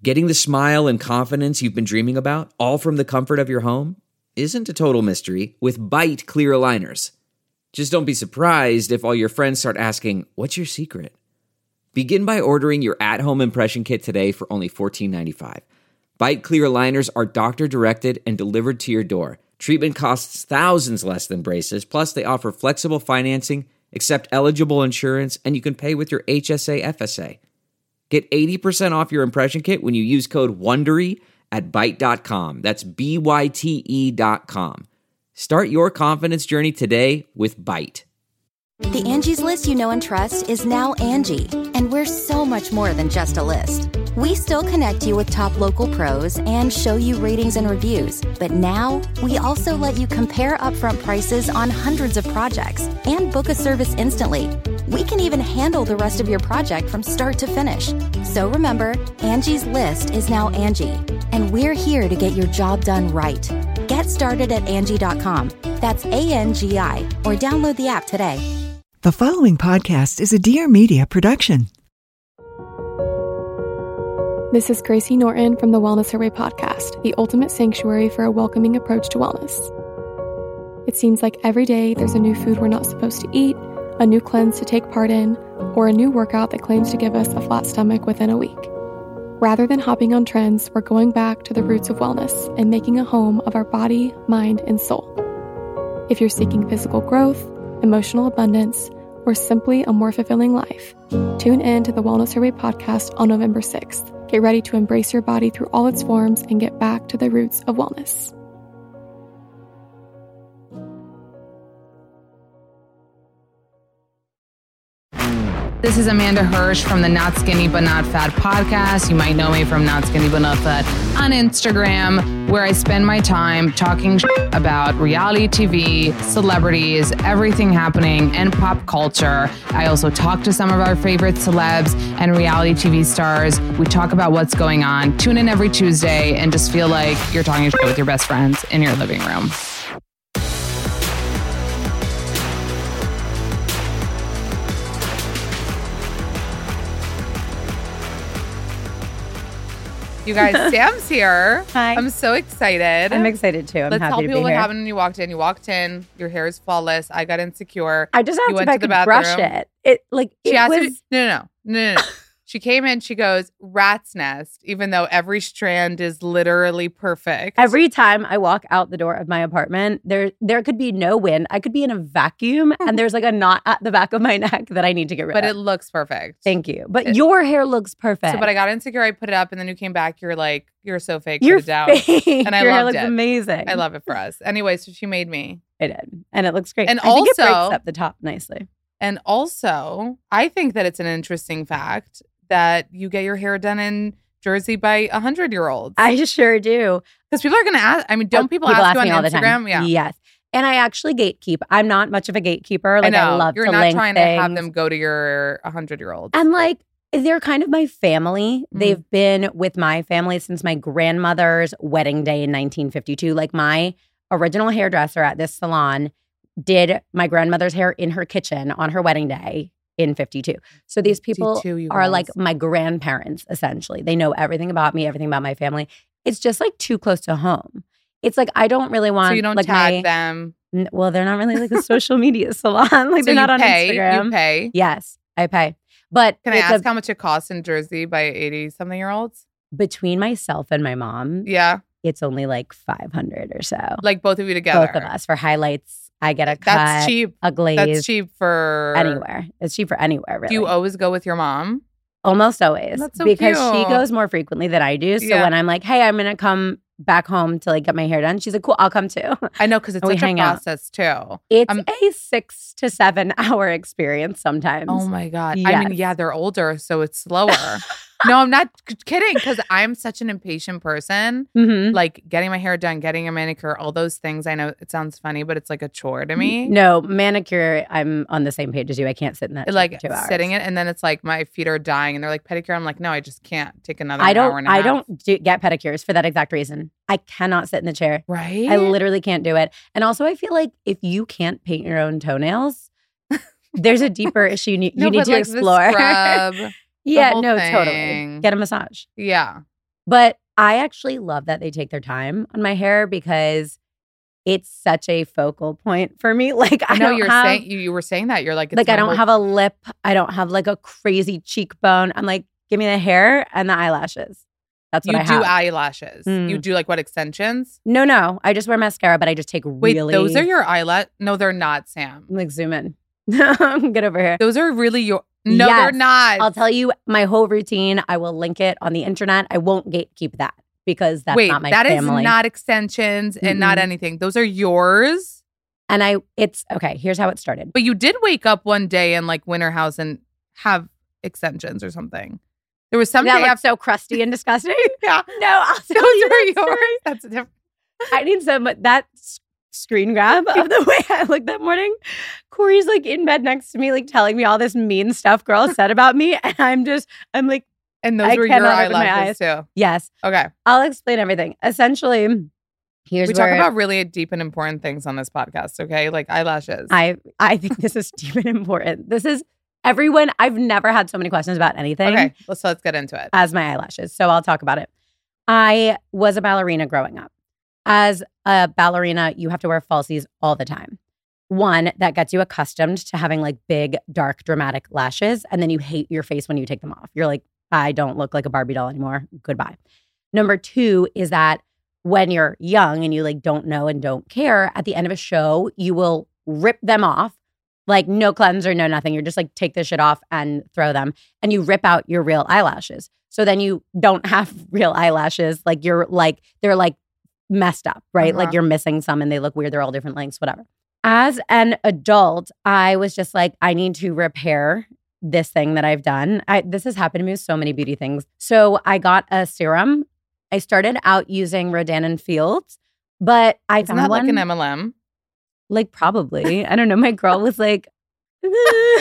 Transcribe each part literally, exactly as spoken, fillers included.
Getting the smile and confidence you've been dreaming about, all from the comfort of your home, isn't a total mystery with Byte clear aligners. Just don't be surprised if all your friends start asking, "What's your secret?" Begin by ordering your at-home impression kit today for only fourteen ninety-five. Byte clear aligners are doctor-directed and delivered to your door. Treatment costs thousands less than braces, plus they offer flexible financing, accept eligible insurance, and you can pay with your H S A F S A. Get eighty percent off your impression kit when you use code WONDERY at byte dot com. That's B Y T E dot com. Start your confidence journey today with Byte. The Angie's List you know and trust is now Angie, and we're so much more than just a list. We still connect you with top local pros and show you ratings and reviews, but now we also let you compare upfront prices on hundreds of projects and book a service instantly. We can even handle the rest of your project from start to finish. So remember, Angie's List is now Angie, and we're here to get your job done right. Get started at Angie dot com. That's A N G I, or download the app today. The following podcast is a Dear Media production. This is Gracie Norton from the Wellness Her Way podcast, the ultimate sanctuary for a welcoming approach to wellness. It seems like every day there's a new food we're not supposed to eat, a new cleanse to take part in, or a new workout that claims to give us a flat stomach within a week. Rather than hopping on trends, we're going back to the roots of wellness and making a home of our body, mind, and soul. If you're seeking physical growth, emotional abundance, or simply a more fulfilling life, tune in to the Wellness Her Way podcast on November sixth. Get ready to embrace your body through all its forms and get back to the roots of wellness. This is Amanda Hirsch from the Not Skinny But Not Fat podcast. You might know me from Not Skinny But Not Fat on Instagram, where I spend my time talking about reality T V, celebrities, everything happening, and pop culture. I also talk to some of our favorite celebs and reality T V stars. We talk about what's going on. Tune in every Tuesday and just feel like you're talking shit with your best friends in your living room. You guys, Sam's here. Hi. I'm so excited. I'm excited too. I'm Let's happy tell to people be what here. happened when you walked in. You walked in, your hair is flawless. I got insecure. I just You asked went if I to the could brush bathroom. it. It like She it asked was. me, no, no, no, no, no. no. She came in, she goes, rat's nest, even though every strand is literally perfect. Every time I walk out the door of my apartment, there there could be no wind. I could be in a vacuum, and there's like a knot at the back of my neck that I need to get rid But of. it looks perfect. Thank you. But It- your hair looks perfect. So, but I got insecure. I put it up, and then you came back. You're like, you're so fake. You're put it down. fake. And I your hair loved looks it. amazing. I love it for us. Anyway, so she made me. it. Did. And it looks great. And I think it also- breaks up the top nicely. And also, I think that it's an interesting fact that you get your hair done in Jersey by a hundred-year-olds. I sure do. Because people are going to ask. I mean, don't people, ask you me on all the Instagram? time. Yeah. Yes. And I actually gatekeep. I'm not much of a gatekeeper. Like I know. I love You're to not link trying things. to have them go to your hundred-year-olds. And like, they're kind of my family. Mhm. They've been with my family since my grandmother's wedding day in nineteen fifty-two. Like, my original hairdresser at this salon did my grandmother's hair in her kitchen on her wedding day in fifty-two. So these people fifty-two, you are guys. like my grandparents, essentially. They know everything about me, everything about my family. It's just like too close to home. It's like I don't really want So you don't like tag my, them. N- Well, they're not really like a social media salon. Like So they're you not on pay, Instagram. You pay. Yes, I pay. But Can I it's ask a- how much it costs in Jersey by eighty-something-year-olds? between myself and my mom, Yeah. it's only like five hundred or so. Like both of you together. Both of us for highlights. I get a cut, That's cheap. a glaze. That's cheap for Anywhere. It's cheap for anywhere, really. Do you always go with your mom? Almost always. That's so because she cute. goes more frequently than I do. So Yeah. when I'm like, hey, I'm going to come back home to like get my hair done, she's like, cool, I'll come too. I know, because it's And we such a hang out. process too. It's Um, a six to seven hour experience sometimes. Oh my God. I mean, Yes. yeah, they're older, so it's slower. No, I'm not k- kidding, because I'm such an impatient person. Mhm. Like getting my hair done, getting a manicure, all those things. I know it sounds funny, but it's like a chore to me. No, manicure, I'm on the same page as you. I can't sit in that It, chair like for two hours. sitting it, and then it's like my feet are dying, and they're like pedicure. I'm like, no, I just can't take another I hour don't. and a I half. don't do, get pedicures for that exact reason. I cannot sit in the chair. Right? I literally can't do it. And also, I feel like if you can't paint your own toenails, there's a deeper issue you need, No, you need but to like the explore. scrub, yeah, whole no, thing. totally. Get a massage. yeah. But I actually love that they take their time on my hair because it's such a focal point for me. Like I, I know don't you're have, saying you, you were saying that you're like it's like I don't whole- have a lip. I don't have like a crazy cheekbone. I'm like, give me the hair and the eyelashes. That's what you I do have. eyelashes. Mm. You do like what extensions? No, no. I just wear mascara, but I just take Wait, really. those are your eyelash? No, they're not, Sam. Like zoom in. Get over here. Those are really your. No, Yes. they're not. I'll tell you my whole routine. I will link it on the internet. I won't gatekeep that because that's Wait, not my that is family. not extensions and not Mm-mm. anything. Those are yours. And I, it's okay. Here's how it started. But you did wake up one day in like winter house and have extensions or something. There was some that day looks after. so crusty and disgusting. Yeah. No, I'll Those tell you are that yours. story. That's a different. I need some that s- screen grab of the way I looked that morning. Corey's like in bed next to me, like telling me all this mean stuff girls said about me, and I'm just, I'm like, And those I were your cannot open my eyelashes too. yes. Okay. I'll explain everything. Essentially, here's We where talk about really deep and important things on this podcast, okay? Like eyelashes. I I think this is deep and important. This is everyone. I've never had so many questions about anything Okay, let's let's get into it. as my eyelashes. So I'll talk about it. I was a ballerina growing up. As a ballerina, you have to wear falsies all the time. One, that gets you accustomed to having like big, dark, dramatic lashes. And then you hate your face when you take them off. You're like, I don't look like a Barbie doll anymore. Goodbye. Number two is that when you're young and you like don't know and don't care, at the end of a show, you will rip them off. Like no cleanser, no nothing. You're just like, take this shit off and throw them. And you rip out your real eyelashes. So then you don't have real eyelashes. Like you're like, they're like messed up, right? Uh-huh. Like you're missing some and they look weird. They're all different lengths, whatever. As an adult, I was just like, I need to repair this thing that I've done. I, this has happened to me with so many beauty things. So I got a serum. I started out using Rodan and Fields, but I Isn't found that one. like an M L M? Like probably. I don't know. My girl was like, I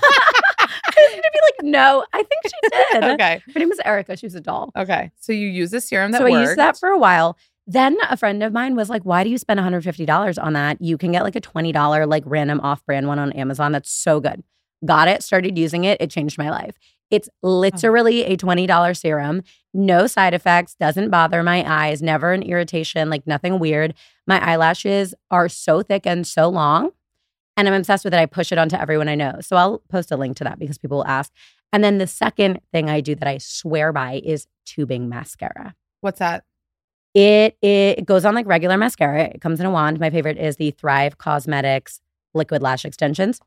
was gonna be like, no, I think she did. Okay. Her name was Erica. She was a doll. Okay. So you use a serum that so worked. I used that for a while. Then a friend of mine was like, why do you spend one hundred fifty dollars on that? You can get like a twenty dollars like random off-brand one on Amazon. That's so good. Got it, started using it. It changed my life. It's literally a twenty dollars serum. No side effects, doesn't bother my eyes, never an irritation, like nothing weird. My eyelashes are so thick and so long, and I'm obsessed with it. I push it onto everyone I know. So I'll post a link to that because people will ask. And then the second thing I do that I swear by is tubing mascara. What's that? It, it goes on like regular mascara. It comes in a wand. My favorite is the Thrive Cosmetics Liquid Lash Extensions.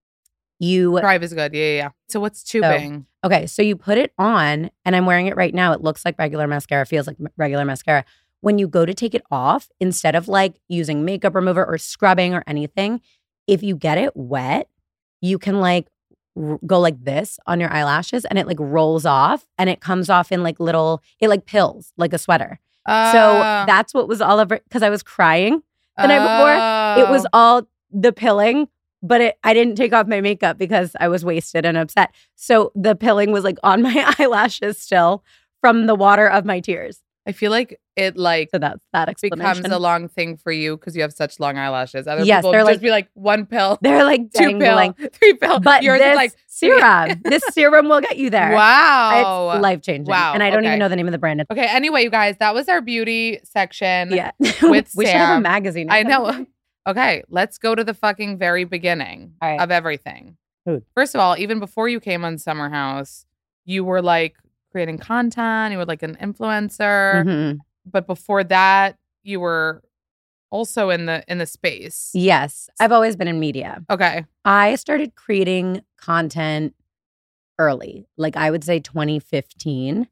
You Thrive is good. Yeah, yeah, yeah. So what's tubing? Okay, so you put it on, and I'm wearing it right now. It looks like regular mascara, feels like m- regular mascara. When you go to take it off, instead of like using makeup remover or scrubbing or anything, if you get it wet, you can like r- go like this on your eyelashes, and it like rolls off, and it comes off in like little, it like pills, like a sweater. Uh, So that's what was all over, because I was crying the night before. It was oh. all the pilling, but it, I didn't take off my makeup because I was wasted and upset. So the pilling was like on my eyelashes still from the water of my tears. I feel like it like So that's that explanation. becomes a long thing for you because you have such long eyelashes. Other Yes, people they're just like- be like one pill, They're like two dangling. pill, three pill. But Yours this is like serum, this serum will get you there. wow. It's life changing. Wow, And I don't okay. even know the name of the brand. Okay. Anyway, you guys, that was our beauty section. Yeah. With we should have a Sam. magazine. I know. Okay, let's go to the fucking very beginning All right. of everything. Food. First of all, even before you came on Summer House, you were like creating content. You were like an influencer. Mhm. But before that, you were also in the in the space. Yes. I've always been in media. Okay. I started creating content early, like I would say twenty fifteen.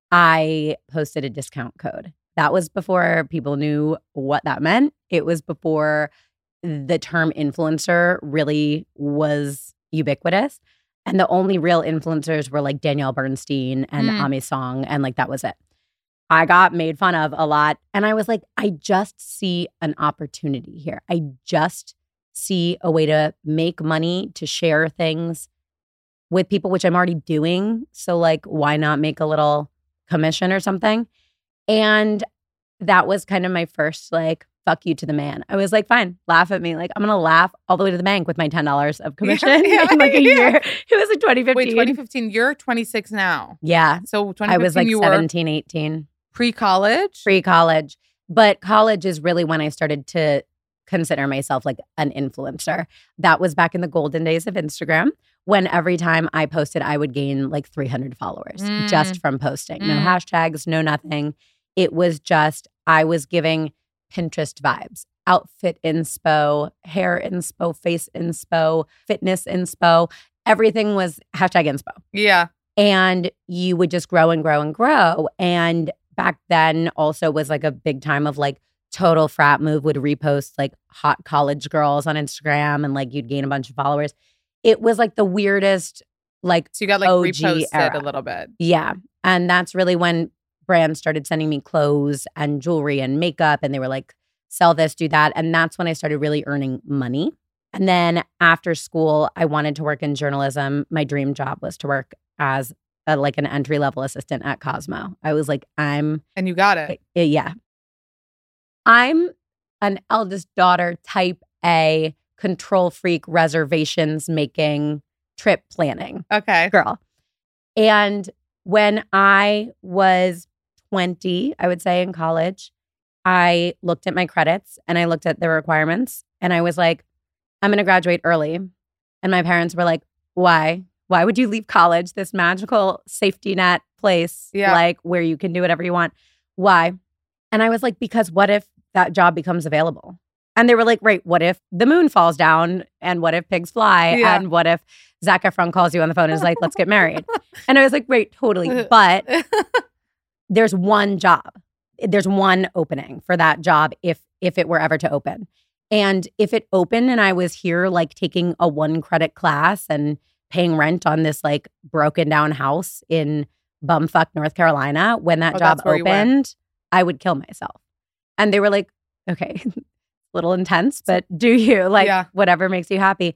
I posted a discount code. That was before people knew what that meant. It was before the term influencer really was ubiquitous. And the only real influencers were like Danielle Bernstein and Mm. Ami Song, and like that was it. I got made fun of a lot. And I was like, I just see an opportunity here. I just see a way to make money, to share things with people, which I'm already doing. So, like, why not make a little commission or something? And that was kind of my first, like, fuck you to the man. I was like, fine, laugh at me. Like, I'm going to laugh all the way to the bank with my ten dollars of commission yeah, in like a yeah. year. It was like twenty fifteen. Wait, twenty fifteen. You're twenty-six now. Yeah. So twenty fifteen, I was like you seventeen, eighteen. Pre-college? Pre-college. But college is really when I started to consider myself like an influencer. That was back in the golden days of Instagram, when every time I posted, I would gain like three hundred followers Mm. just from posting. No Mm. hashtags, no nothing. It was just, I was giving Pinterest vibes. Outfit inspo, hair inspo, face inspo, fitness inspo. Everything was hashtag inspo. Yeah. And you would just grow and grow and grow. And back then also was like a big time of like total frat move, would repost like hot college girls on Instagram and like you'd gain a bunch of followers. It was like the weirdest, like So you got like O G reposted era. a little bit. Yeah. And that's really when brands started sending me clothes and jewelry and makeup. And they were like, sell this, do that. And that's when I started really earning money. And then after school, I wanted to work in journalism. My dream job was to work as a, like an entry level assistant at Cosmo. I was like, I'm, And you got it. uh, yeah. I'm an eldest daughter, type A, control freak, reservations making, trip planning Okay. girl. And when I was twenty, I would say in college, I looked at my credits and I looked at the requirements and I was like, I'm going to graduate early. And my parents were like, why? Why would you leave college, this magical safety net place, Yeah. like where you can do whatever you want? Why? And I was like, because what if that job becomes available? And they were like, right, what if the moon falls down? And what if pigs fly? Yeah. And what if Zac Efron calls you on the phone and is like, let's get married? And I was like, right, totally. But there's one job. There's one opening for that job if if it were ever to open. And if it opened and I was here like taking a one credit class and paying rent on this like broken down house in bumfuck North Carolina, when that Oh, job that's where you were. opened, I would kill myself. And they were like, okay, a little intense, but do you like Yeah. whatever makes you happy?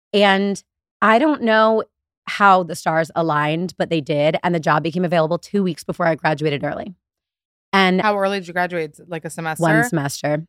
And I don't know how the stars aligned, but they did. And the job became available two weeks before I graduated early. And How early did you graduate? Like a semester? one semester.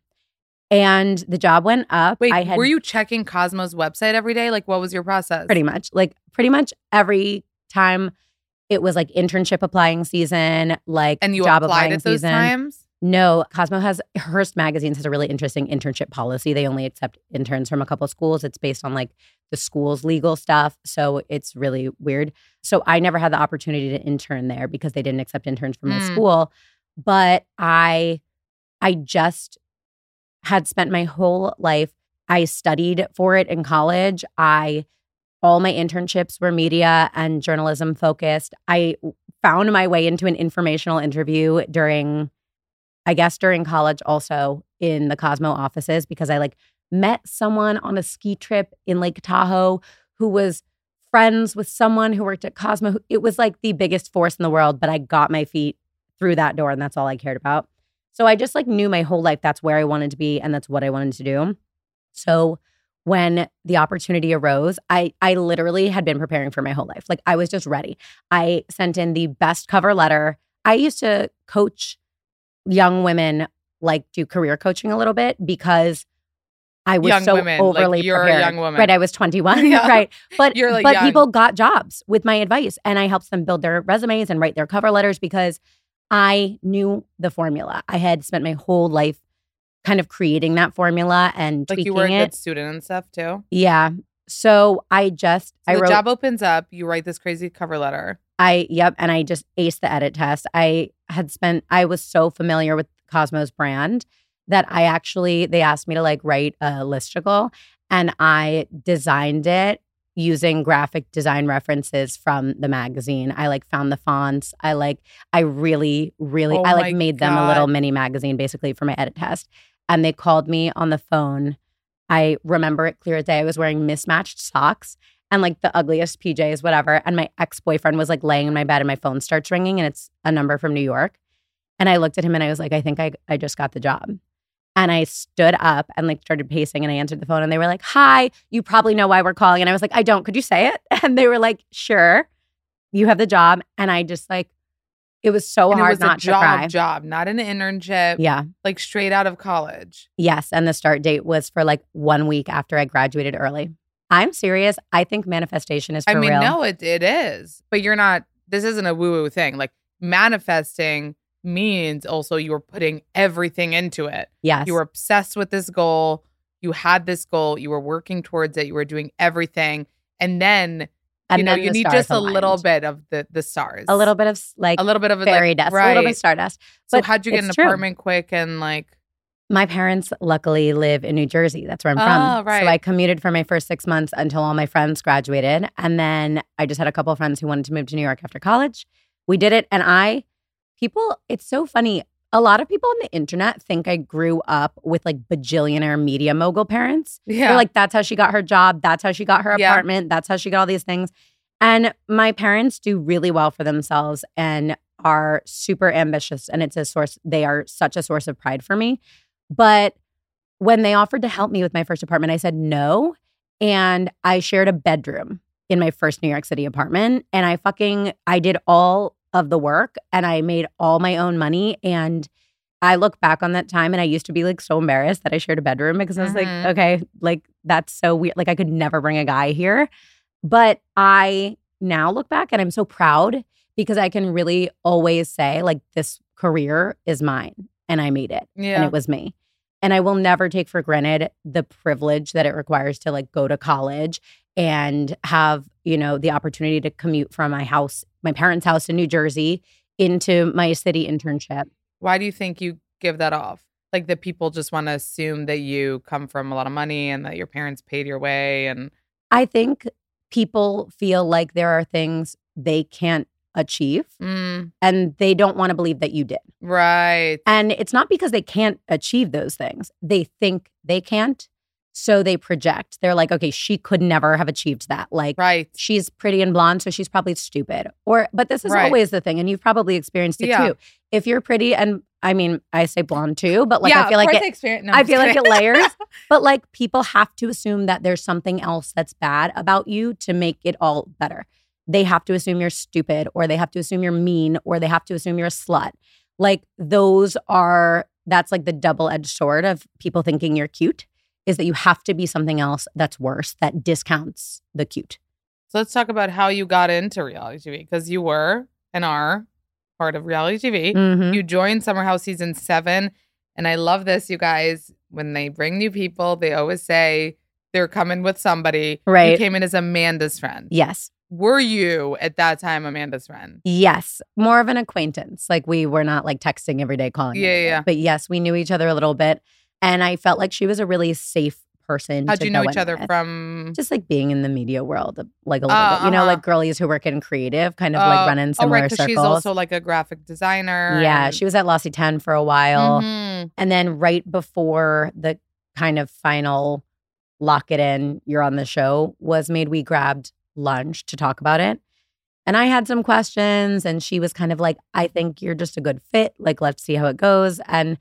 And the job went up. Wait, I had were you checking Cosmo's website every day? Like, what was your process? pretty much like pretty much every time it was like internship applying season, like And you job applied applying at those season. times? No, Cosmo has Hearst Magazines has a really interesting internship policy. They only accept interns from a couple of schools. It's based on like the school's legal stuff. So it's really weird. So I never had the opportunity to intern there because they didn't accept interns from my Mm. school. But I I just had spent my whole life. I studied for it in college. I all my internships were media and journalism focused. I found my way into an informational interview during I guess during college also in the Cosmo offices because I like met someone on a ski trip in Lake Tahoe who was friends with someone who worked at Cosmo. It was like the biggest force in the world, but I got my feet through that door and that's all I cared about. So I just like knew my whole life that's where I wanted to be and that's what I wanted to do. So when the opportunity arose, I I literally had been preparing for my whole life. Like I was just ready. I sent in the best cover letter. I used to coach young women, like do career coaching a little bit because I was Young so women, like, overly you're a prepared. young woman. Right, I was twenty-one, Yeah. right? But You're, like, but young. people got jobs with my advice, and I helped them build their resumes and write their cover letters because I knew the formula. I had spent my whole life kind of creating that formula and Like tweaking you were a it. good student and stuff too? Yeah. So I just So I the wrote job opens up, you write this crazy cover letter. I yep, and I just aced the edit test. I had spent I was so familiar with Cosmo's brand that I actually they asked me to like write a listicle and I designed it using graphic design references from the magazine. I like found the fonts. I like I really really Oh I like my made them a God. little mini magazine basically for my edit test. And they called me on the phone. I remember it clear as day. I was wearing mismatched socks and like the ugliest P Js, whatever. And my ex-boyfriend was like laying in my bed and my phone starts ringing and it's a number from New York. And I looked at him and I was like, I think I, I just got the job. And I stood up and like started pacing and I answered the phone and they were like, hi, you probably know why we're calling. And I was like, I don't, could you say it? And they were like, sure, you have the job. And I just like, it was so And it hard was not a to job, cry. job, not an internship. Yeah. Like straight out of college. Yes. And the start date was for like one week after I graduated early. I'm serious. I think manifestation is for I mean, real. no, it it is. But you're not, this isn't a woo-woo thing. Like manifesting means also you were putting everything into it. Yes. You were obsessed with this goal. You had this goal. You were working towards it. You were doing everything. And then, And you know, then you the need stars just a aligned. little bit of the the stars. A little bit of like a little bit of it, fairy like, dust, right. a little bit of stardust. So But how'd you get an it's true. apartment quick and like? My parents luckily live in New Jersey. That's where I'm Oh, from. right. So I commuted for my first six months until all my friends graduated. And then I just had a couple of friends who wanted to move to New York after college. We did it. And I, people, it's so funny. A lot of people on the internet think I grew up with like bajillionaire media mogul parents. Yeah. They're like, that's how she got her job. That's how she got her Yeah. apartment. That's how she got all these things. And my parents do really well for themselves and are super ambitious. And it's a source, they are such a source of pride for me. But when they offered to help me with my first apartment, I said no. And I shared a bedroom in my first New York City apartment. And I fucking, I did all of the work and I made all my own money. And I look back on that time and I used to be like so embarrassed that I shared a bedroom because I was Mhm. like, okay, like that's so weird. Like I could never bring a guy here. But I now look back and I'm so proud because I can really always say like this career is mine and I made it Yeah. and it was me. And I will never take for granted the privilege that it requires to like go to college and have, you know, the opportunity to commute from my house, my parents' house in New Jersey into my city internship. Why do you think you give that off? Like that people just want to assume that you come from a lot of money and that your parents paid your way and I think people feel like there are things they can't achieve mm, and they don't want to believe that you did. right. And it's not because they can't achieve those things. They think they can't. So they project. They're like, okay, she could never have achieved that. Like, Right. she's pretty and blonde, so she's probably stupid. Or, but this is Right. always the thing, and you've probably experienced it Yeah. too. If you're pretty, and I mean, I say blonde too, but like yeah, I feel of like course it, I experience. No, I I'm feel just like it kidding. layers. But like people have to assume that there's something else that's bad about you to make it all better. They have to assume you're stupid, or they have to assume you're mean, or they have to assume you're a slut. Like those are, that's like the double-edged sword of people thinking you're cute, is that you have to be something else that's worse, that discounts the cute. So let's talk about how you got into reality T V because you were and are part of reality T V. Mhm. You joined Summer House season seven, and I love this, you guys. When they bring new people, they always say they're coming with somebody. You Right. came in as Amanda's friend. Yes. Were you at that time Amanda's friend? Yes. More of an acquaintance. Like we were not like texting every day, calling. Yeah, every day. yeah. But yes, we knew each other a little bit. And I felt like she was a really safe person. How'd to you know go each in other with. from? Just like being in the media world, like a little Oh, bit. You know, uh-huh. like girlies who work in creative kind of Oh, like run in oh, similar right, 'cause circles. she's also like a graphic designer. yeah, and- she was at Lossy ten for a while. Mhm. And then right before the kind of final lock it in, you're on the show was made, we grabbed lunch to talk about it. And I had some questions and she was kind of like, I think you're just a good fit. Like, let's see how it goes. And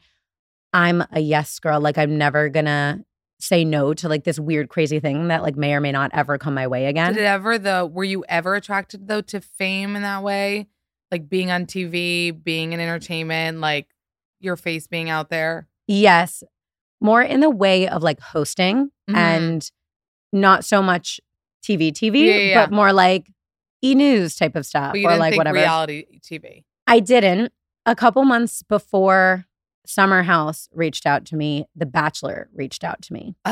I'm a yes girl. Like, I'm never gonna say no to like this weird, crazy thing that like may or may not ever come my way again. Did it ever though? Were you ever attracted though to fame in that way, like being on T V, being in entertainment, like your face being out there? Yes. More in the way of like hosting Mhm. and not so much T V, T V, Yeah, yeah, yeah. but more like e-news type of stuff But you or didn't like think whatever. reality T V. I didn't. A couple months before Summer House reached out to me, The Bachelor reached out to me.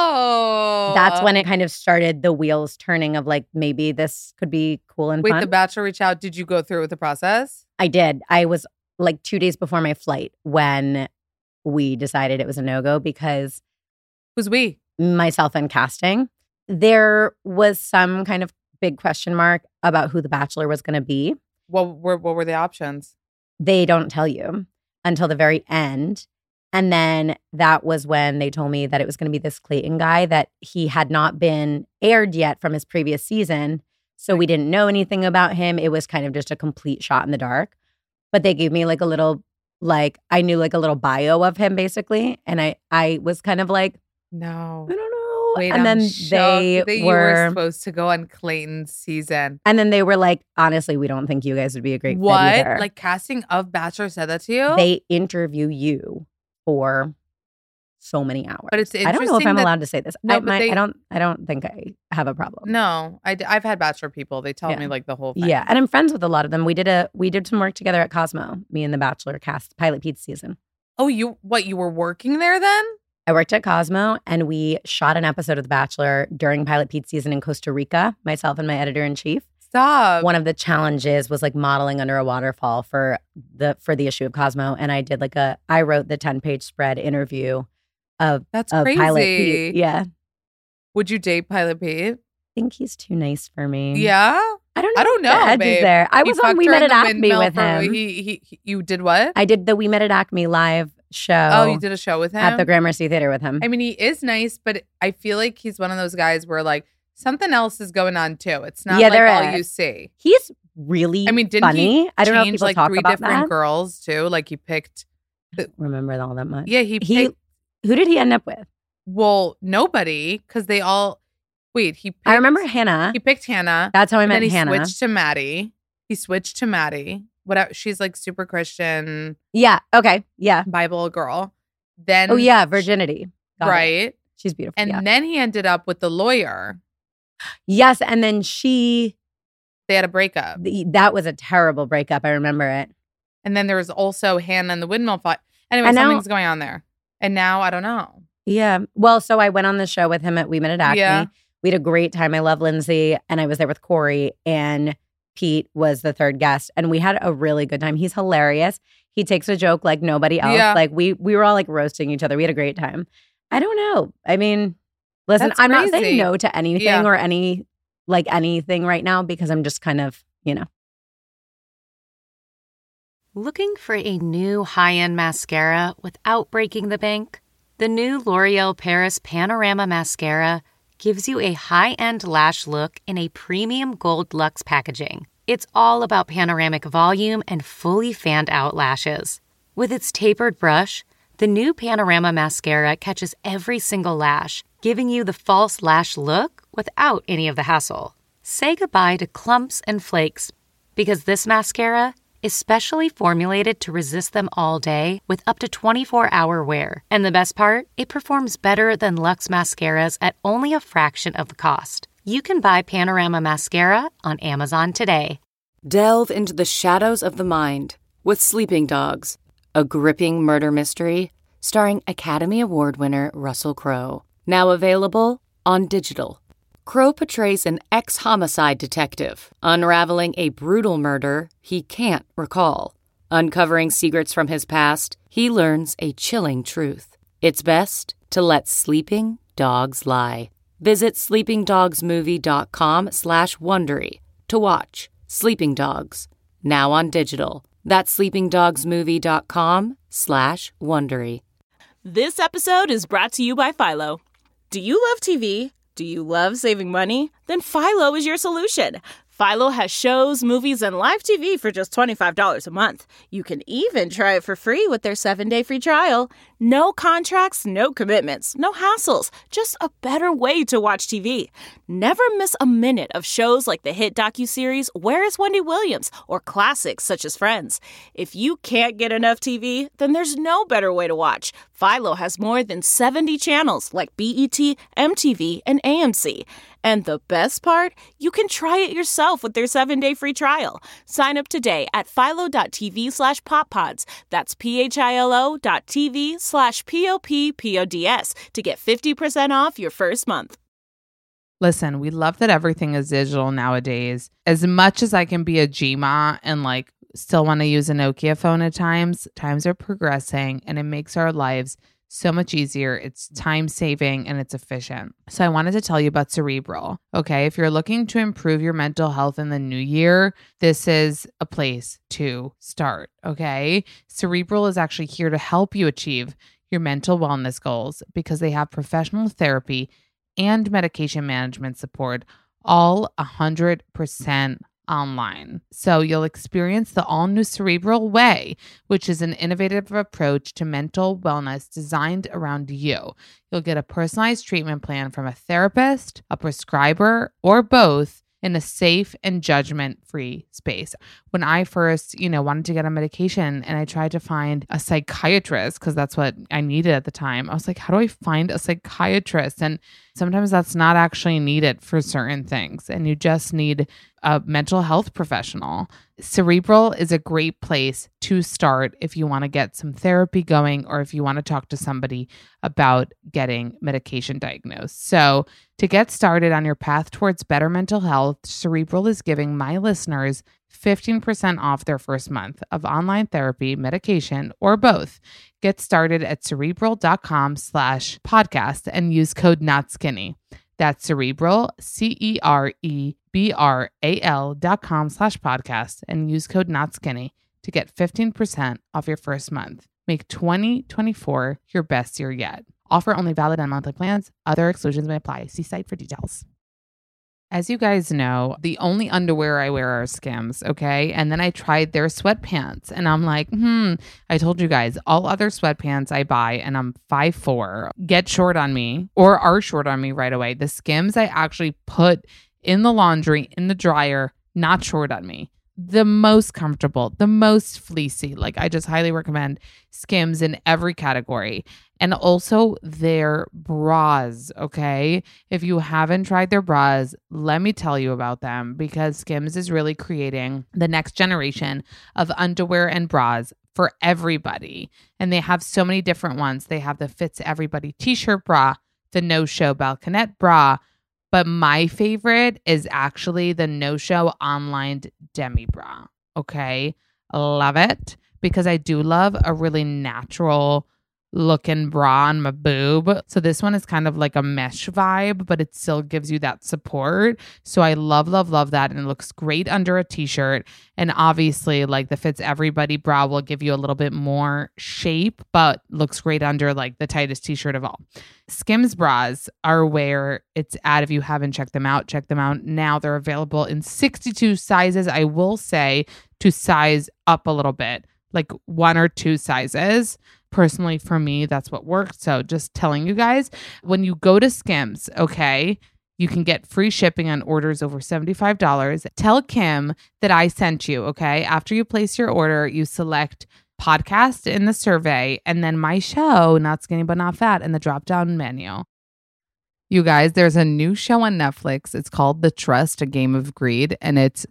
Oh, That's when it kind of started the wheels turning of like, maybe this could be cool and Wait, fun. The Bachelor reached out. Did you go through with the process? I did. I was like two days before my flight when we decided it was a no-go because Who's we? myself and casting, there was some kind of big question mark about who The Bachelor was going to be. What were what were the options? They don't tell you until the very end. And then that was when they told me that it was going to be this Clayton guy, that he had not been aired yet from his previous season. So we didn't know anything about him. It was kind of just a complete shot in the dark. But they gave me like a little, like, I knew like a little bio of him basically. And I, I was kind of like, No. I don't know. Wait, and I'm then shocked they that you were, were supposed to go on Clayton's season. and then they were like, honestly, we don't think you guys would be a great fit What? either. Like casting of Bachelor said that to you? They interview you for so many hours. But it's I don't know if interesting I'm that- allowed to say this. No, I, but my, they- I don't. I don't think I have a problem. No, I, I've had Bachelor people. They tell Yeah. me like the whole thing. Yeah, and I'm friends with a lot of them. We did a we did some work together at Cosmo. Me and the Bachelor cast, Pilot Pete's season. Oh, you what? You were working there then? I worked at Cosmo, and we shot an episode of The Bachelor during Pilot Pete's season in Costa Rica. Myself and my editor in chief. Stop. One of the challenges was like modeling under a waterfall for the for the issue of Cosmo, and I did like a I wrote the ten page spread interview of That's of crazy. Pilot Pete. Yeah, Would you date Pilot Pete? I think he's too nice for me. Yeah. I don't know. I don't if the know, edge is babe. there. I He was on fucked We her Met in at the Acme windmill with for- him. He, he, he, you did what? I did the We Met at Acme live show. Oh, you did a show with him? at the Gramercy Theater with him. I mean, he is nice, but I feel like he's one of those guys where like something else is going on too. It's not Yeah, like there all is. you see. He's really I mean, didn't funny. he I don't know if change people like talk three about different that. girls too? Like he picked, I don't remember all that much. yeah, he, he. picked, Who did he end up with? well, nobody, because they all, wait, he picked, I remember Hannah. he picked Hannah. That's how I and met then he Hannah. switched to Maddie. He switched to Maddie. What? She's like super Christian Yeah. Okay. Yeah. Bible girl. Then Oh yeah. Virginity. Got it. right. She's beautiful. And yeah. then he ended up with the lawyer. Yes. And then she. They had a breakup. the- That was a terrible breakup. I remember it. And then there was also Hannah and the windmill fight. Anyway, And now- something's going on there. And now I don't know. Yeah. Well, so I went on the show with him at We Met at Acme. Yeah. We had a great time. I love Lindsay, and I was there with Corey, and Pete was the third guest, and we had a really good time. He's hilarious. He takes a joke like nobody else. Yeah. Like we we were all like roasting each other. We had a great time. I don't know. I mean, listen, That's I'm not crazy. saying no to anything Yeah. or any like anything right now because I'm just kind of, you know. Looking for a new high-end mascara without breaking the bank? The new L'Oreal Paris Panorama Mascara gives you a high-end lash look in a premium gold luxe packaging. It's all about panoramic volume and fully fanned-out lashes. With its tapered brush, the new Panorama Mascara catches every single lash, giving you the false lash look without any of the hassle. Say goodbye to clumps and flakes, because this mascara is specially formulated to resist them all day with up to twenty-four hour wear. And the best part? It performs better than Luxe mascaras at only a fraction of the cost. You can buy Panorama Mascara on Amazon today. Delve into the shadows of the mind with Sleeping Dogs, a gripping murder mystery starring Academy Award winner Russell Crowe. Now available on digital. Crowe portrays an ex-homicide detective unraveling a brutal murder he can't recall. Uncovering secrets from his past, he learns a chilling truth. It's best to let sleeping dogs lie. Visit sleepingdogsmovie.com slash Wondery to watch Sleeping Dogs, now on digital. That's sleepingdogsmovie.com slash Wondery. This episode is brought to you by Philo. Do you love T V? Do you love saving money? Then Philo is your solution. Philo has shows, movies, and live T V for just twenty-five dollars a month. You can even try it for free with their seven-day free trial. No contracts, no commitments, no hassles. Just a better way to watch T V. Never miss a minute of shows like the hit docuseries Where is Wendy Williams? Or classics such as Friends. If you can't get enough T V, then there's no better way to watch. Philo has more than seventy channels like B E T, M T V, and A M C. And the best part? You can try it yourself with their seven-day free trial. Sign up today at philo.tv slash poppods. That's P-H-I-L-O dot TV slash P-O-P-P-O-D-S to get fifty percent off your first month. Listen, we love that everything is digital nowadays. As much as I can be a G M A and like still want to use a Nokia phone at times, times are progressing and it makes our lives so much easier. It's time saving and it's efficient. So I wanted to tell you about Cerebral. Okay, if you're looking to improve your mental health in the new year, this is a place to start. Okay, Cerebral is actually here to help you achieve your mental wellness goals because they have professional therapy and medication management support, all one hundred percent online. So you'll experience the all-new Cerebral Way, which is an innovative approach to mental wellness designed around you. You'll get a personalized treatment plan from a therapist, a prescriber, or both, in a safe and judgment-free space. When I first, you know, wanted to get on medication and I tried to find a psychiatrist because that's what I needed at the time, I was like, how do I find a psychiatrist? And sometimes that's not actually needed for certain things, and you just need a mental health professional. Cerebral is a great place to start if you want to get some therapy going or if you want to talk to somebody about getting medication diagnosed. So to get started on your path towards better mental health, Cerebral is giving my listeners fifteen percent off their first month of online therapy, medication, or both. Get started at cerebral.com slash podcast and use code NOTSKINNY. That's Cerebral, C E R E B R A L dot com slash podcast and use code NOTSKINNY to get fifteen percent off your first month. Make twenty twenty-four your best year yet. Offer only valid on monthly plans. Other exclusions may apply. See site for details. As you guys know, the only underwear I wear are Skims, okay? And then I tried their sweatpants and I'm like, hmm, I told you guys, all other sweatpants I buy and I'm five foot four, get short on me or are short on me right away. The Skims I actually put in the laundry, in the dryer, not short on me. The most comfortable, the most fleecy. Like, I just highly recommend Skims in every category. And also their bras, okay? If you haven't tried their bras, let me tell you about them because Skims is really creating the next generation of underwear and bras for everybody. And they have so many different ones. They have the Fits Everybody t-shirt bra, the No-Show Balconette bra, but my favorite is actually the No-Show Online Demi Bra, okay? Love it because I do love a really natural looking bra on my boob. So this one is kind of like a mesh vibe, but it still gives you that support. So I love, love, love that. And it looks great under a t-shirt. And obviously like the Fits Everybody bra will give you a little bit more shape, but looks great under like the tightest t-shirt of all. Skims bras are where it's at. If you haven't checked them out, check them out now. They're available in sixty-two sizes. I will say to size up a little bit, like one or two sizes. Personally, for me, that's what works. So just telling you guys, when you go to Skims, okay, you can get free shipping on orders over seventy-five dollars. Tell Kim that I sent you, okay? After you place your order, you select podcast in the survey and then my show, Not Skinny But Not Fat, in the drop-down menu. You guys, there's a new show on Netflix. It's called The Trust, A Game of Greed, and it's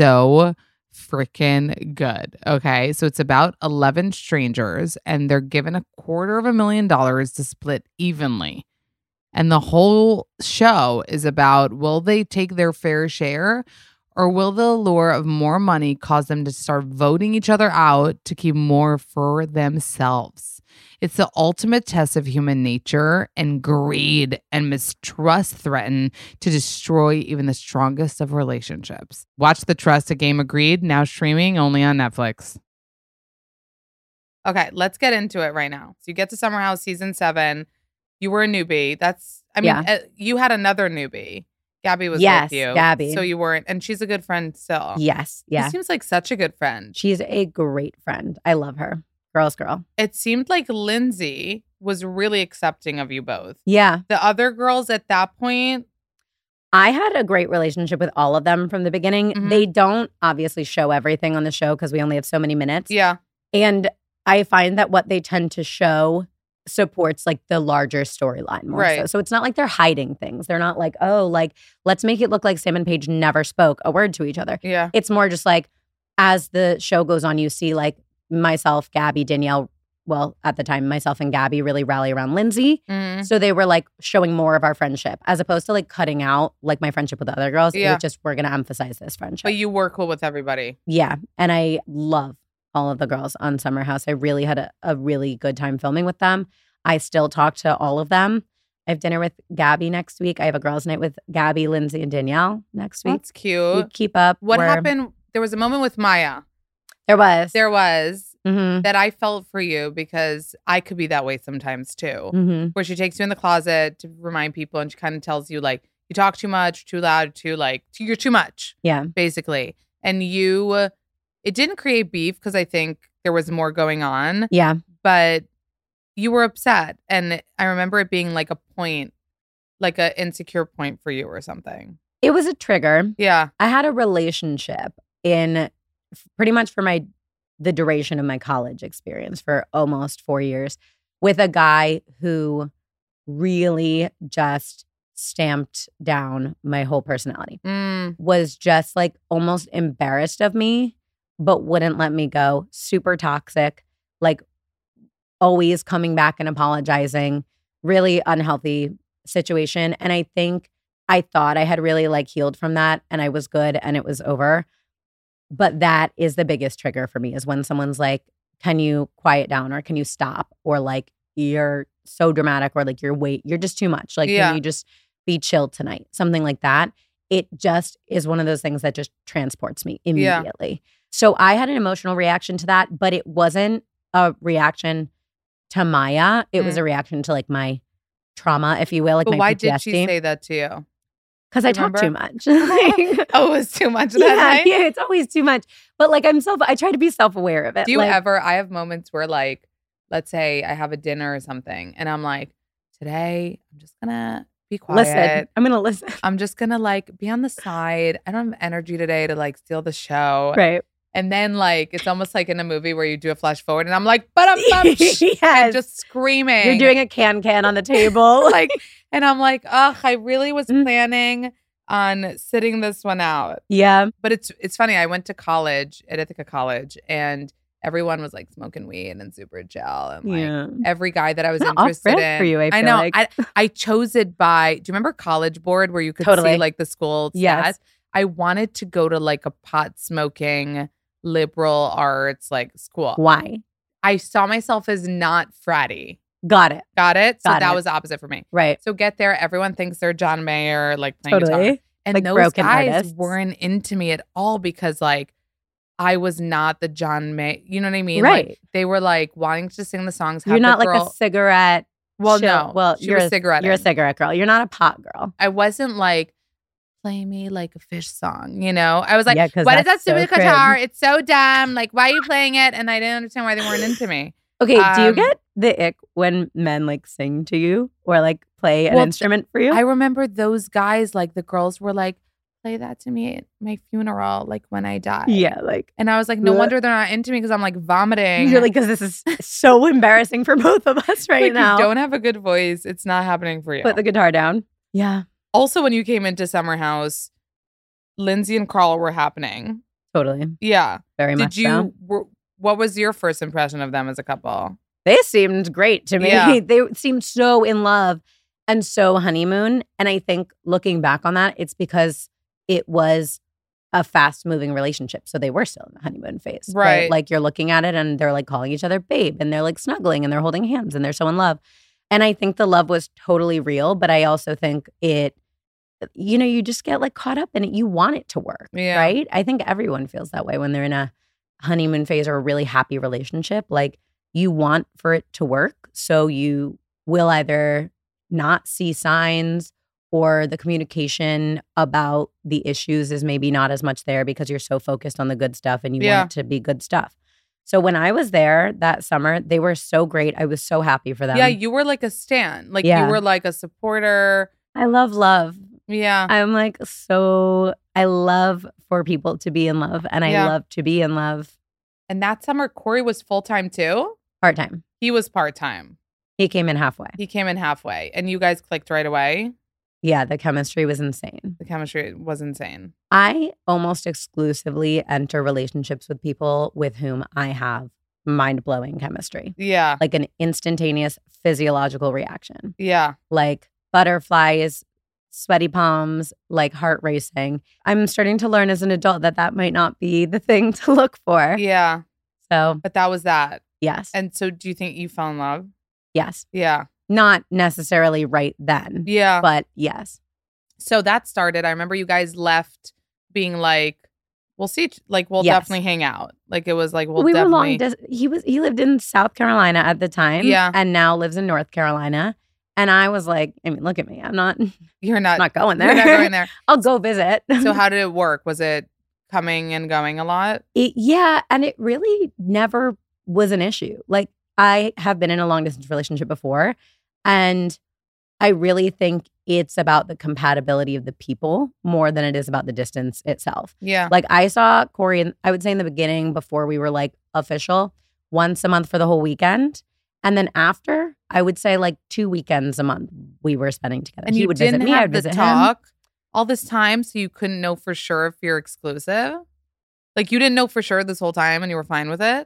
so freaking good. Okay. So it's about eleven strangers and they're given a quarter of a million dollars to split evenly. And the whole show is about, will they take their fair share or will the allure of more money cause them to start voting each other out to keep more for themselves? It's the ultimate test of human nature, and greed and mistrust threaten to destroy even the strongest of relationships. Watch The Trust, A Game of Greed, now streaming only on Netflix. Okay, let's get into it right now. So you get to Summer House season seven. You were a newbie. That's, I mean, Yeah. uh, you had another newbie. Gabby was Yes, with you. Gabby. So you weren't, and she's a good friend still. Yes. Yeah. She seems like such a good friend. She's a great friend. I love her. Girl's girl. It seemed like Lindsay was really accepting of you both. Yeah. The other girls at that point, I had a great relationship with all of them from the beginning. Mhm. They don't obviously show everything on the show because we only have so many minutes. yeah. And I find that what they tend to show supports like the larger storyline more Right. so. So it's not like they're hiding things. They're not like, oh, like, let's make it look like Sam and Paige never spoke a word to each other. Yeah. It's more just like, as the show goes on, you see like myself, Gabby, Danielle, well, at the time, myself and Gabby really rally around Lindsay. Mhm. So they were like showing more of our friendship as opposed to like cutting out like my friendship with the other girls. It Yeah. was just, we're going to emphasize this friendship. But you were cool with everybody. Yeah. And I love all of the girls on Summer House. I really had a, a really good time filming with them. I still talk to all of them. I have dinner with Gabby next week. I have a girls' night with Gabby, Lindsay, and Danielle next week. That's cute. We keep up. What We're- happened? There was a moment with Maya. There was. There was Mm-hmm. that I felt for you because I could be that way sometimes too. Mm-hmm. Where she takes you in the closet to remind people and she kind of tells you like, you talk too much, too loud, too like, you're too much, Yeah. basically. And you, it didn't create beef because I think there was more going on, Yeah. but you were upset. And I remember it being like a point, like a insecure point for you or something. It was a trigger. Yeah. I had a relationship in pretty much for my the duration of my college experience for almost four years with a guy who really just stamped down my whole personality. Mm. Was just like almost embarrassed of me, but wouldn't let me go. Super toxic, like always coming back and apologizing. Really unhealthy situation. And I think I thought I had really like healed from that and I was good and it was over. But that is the biggest trigger for me is when someone's like, can you quiet down or can you stop? Or like, you're so dramatic or like you're way, you're just too much. Like, Yeah. can you just be chill tonight? Something like that. It just is one of those things that just transports me immediately. So I had an emotional reaction to that, but it wasn't a reaction to Maya. It was Mm. a reaction to like my trauma, if you will, like But my why P T S did D. she say that to you? Because I you talk too remember? much. Like, Oh, it was too much that yeah, night? yeah, it's always too much. But like I'm self, I try to be self-aware of it. Do you like, ever, I have moments where like, let's say I have a dinner or something and I'm like, today I'm just gonna be quiet. listen? I'm gonna listen. I'm just gonna like be on the side. I don't have energy today to like steal the show. Right. And then like it's almost like in a movie where you do a flash forward and I'm like, but I'm Yes. and just screaming. You're doing a can can on the table. like, and I'm like, ugh, I really was Mm. planning on sitting this one out. yeah. But it's it's funny. I went to college at Ithaca College and everyone was like smoking weed and super chill and like Yeah. every guy that I was Kinda interested off-brand in. for you, I feel know. like. I I chose it by. Do you remember College Board where you could Totally. see like the school stats? Yes. I wanted to go to like a pot smoking liberal arts like school. Why? I saw myself as not fratty. Got it. Got it? So Got that it. was the opposite for me. Right. So get there, everyone thinks they're John Mayer, like playing guitar. Totally. And Like those broken guys artists. weren't into me at all because like I was not the John May. You know what I mean? Right. Like, they were like wanting to sing the songs. You're have not the like girl- a cigarette. Well, chill- no. Well, She you're was a cigarette You're a in. cigarette girl. You're not a pot girl. I wasn't like play me like a fish song, you know? I was like, Yeah, 'cause what is that that's so stupid guitar? cringe. It's so dumb. Like, why are you playing it? And I didn't understand why they weren't into me. Okay. do you Um, get the ick when men like sing to you or like play an Well, instrument for you? I remember those guys, like the girls were like, play that to me at my funeral, like when I die. yeah. Like And I was like, no Ugh. wonder they're not into me because I'm like vomiting. really, because this is so embarrassing for both of us right Like, now. You don't have a good voice. It's not happening for you. Put the guitar down. Yeah. Also, when you came into Summer House, Lindsay and Carl were happening. Totally. Yeah. Very Did much you, so. were, what was your first impression of them as a couple? They seemed great to me. Yeah. They seemed so in love and so honeymoon. And I think looking back on that, it's because it was a fast moving relationship. So they were still in the honeymoon phase. Right. Like you're looking at it and they're like calling each other babe and they're like snuggling and they're holding hands and they're so in love. And I think the love was totally real. But I also think it, you know, you just get like caught up in it. You want it to work. Yeah. Right. I think everyone feels that way when they're in a honeymoon phase or a really happy relationship. Like, you want for it to work. So you will either not see signs or the communication about the issues is maybe not as much there because you're so focused on the good stuff and you Yeah. want it to be good stuff. So when I was there that summer, they were so great. I was so happy for them. Yeah, you were like a stan. Like Yeah. you were like a supporter. I love love. Yeah. I'm like so, I love for people to be in love and I Yeah. love to be in love And that summer, Corey was full time too. part time. He was part time. He came in halfway. He came in halfway, and you guys clicked right away. Yeah, the chemistry was insane. The chemistry was insane. I almost exclusively enter relationships with people with whom I have mind-blowing chemistry. Yeah. Like an instantaneous physiological reaction. Yeah. Like butterflies, sweaty palms, like heart racing. I'm starting to learn as an adult that that might not be the thing to look for. Yeah. So, But that was that. yes. And so do you think you fell in love? yes. Yeah. Not necessarily right then, Yeah. but yes. So that started. I remember you guys left being like, we'll see, like, we'll Yes. definitely hang out. Like, it was like, we'll we were definitely. long dis- he was he lived in South Carolina at the time, Yeah. and now lives in North Carolina. And I was like, I mean, look at me. I'm not I'm You're not, not going there. you're not going there. I'll go visit. So how did it work? Was it coming and going a lot? It, yeah, and it really never was an issue. Like I have been in a long distance relationship before, and I really think it's about the compatibility of the people more than it is about the distance itself. Yeah. Like I saw Corey, in, I would say in the beginning before we were like official, once a month for the whole weekend. And then after, I would say like two weekends a month we were spending together. And he you would didn't visit me, have I'd the visit talk him. all this time, so you couldn't know for sure if you're exclusive? Like you didn't know for sure this whole time and you were fine with it?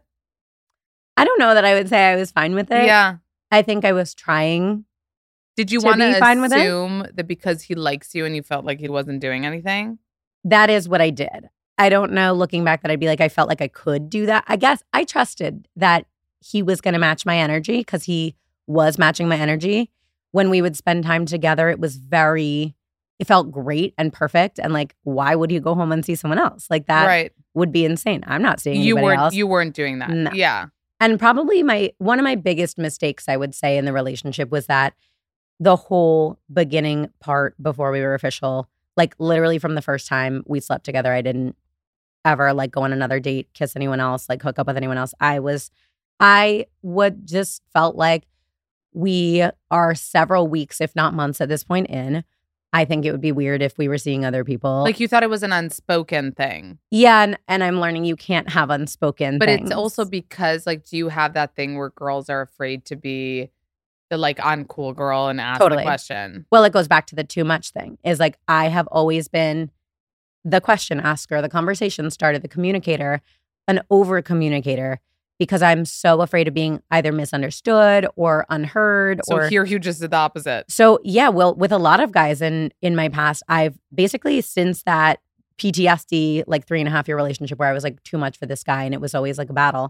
I don't know that I would say I was fine with it. Yeah. I think I was trying. Did you To want be to fine with it? assume that because he likes you and you felt like he wasn't doing anything? That is what I did. I don't know, looking back, that I'd be like, I felt like I could do that. I guess I trusted that he was going to match my energy because he was matching my energy. When we would spend time together, it was very, it felt great and perfect. And like, why would you go home and see someone else? Like that Right. would be insane. I'm not seeing You anybody weren't else. you weren't doing that. No. Yeah. And probably my one of my biggest mistakes, I would say, in the relationship was that the whole beginning part before we were official, like literally from the first time we slept together, I didn't ever like go on another date, kiss anyone else, like hook up with anyone else. I was, I would just felt like we are several weeks, if not months at this point in. I think it would be weird if we were seeing other people. Like you thought it was an unspoken thing. Yeah, and, and I'm learning you can't have unspoken But things. it's also because like, do you have that thing where girls are afraid to be the like uncool girl and ask Totally. the question? Well, it goes back to the too much thing. Is like I have always been the question asker, the conversation starter, the communicator, an over communicator, because I'm so afraid of being either misunderstood or unheard. So or here you just did the opposite. So yeah, well, with a lot of guys in in my past, I've basically since that P T S D like three and a half year relationship where I was like too much for this guy and it was always like a battle,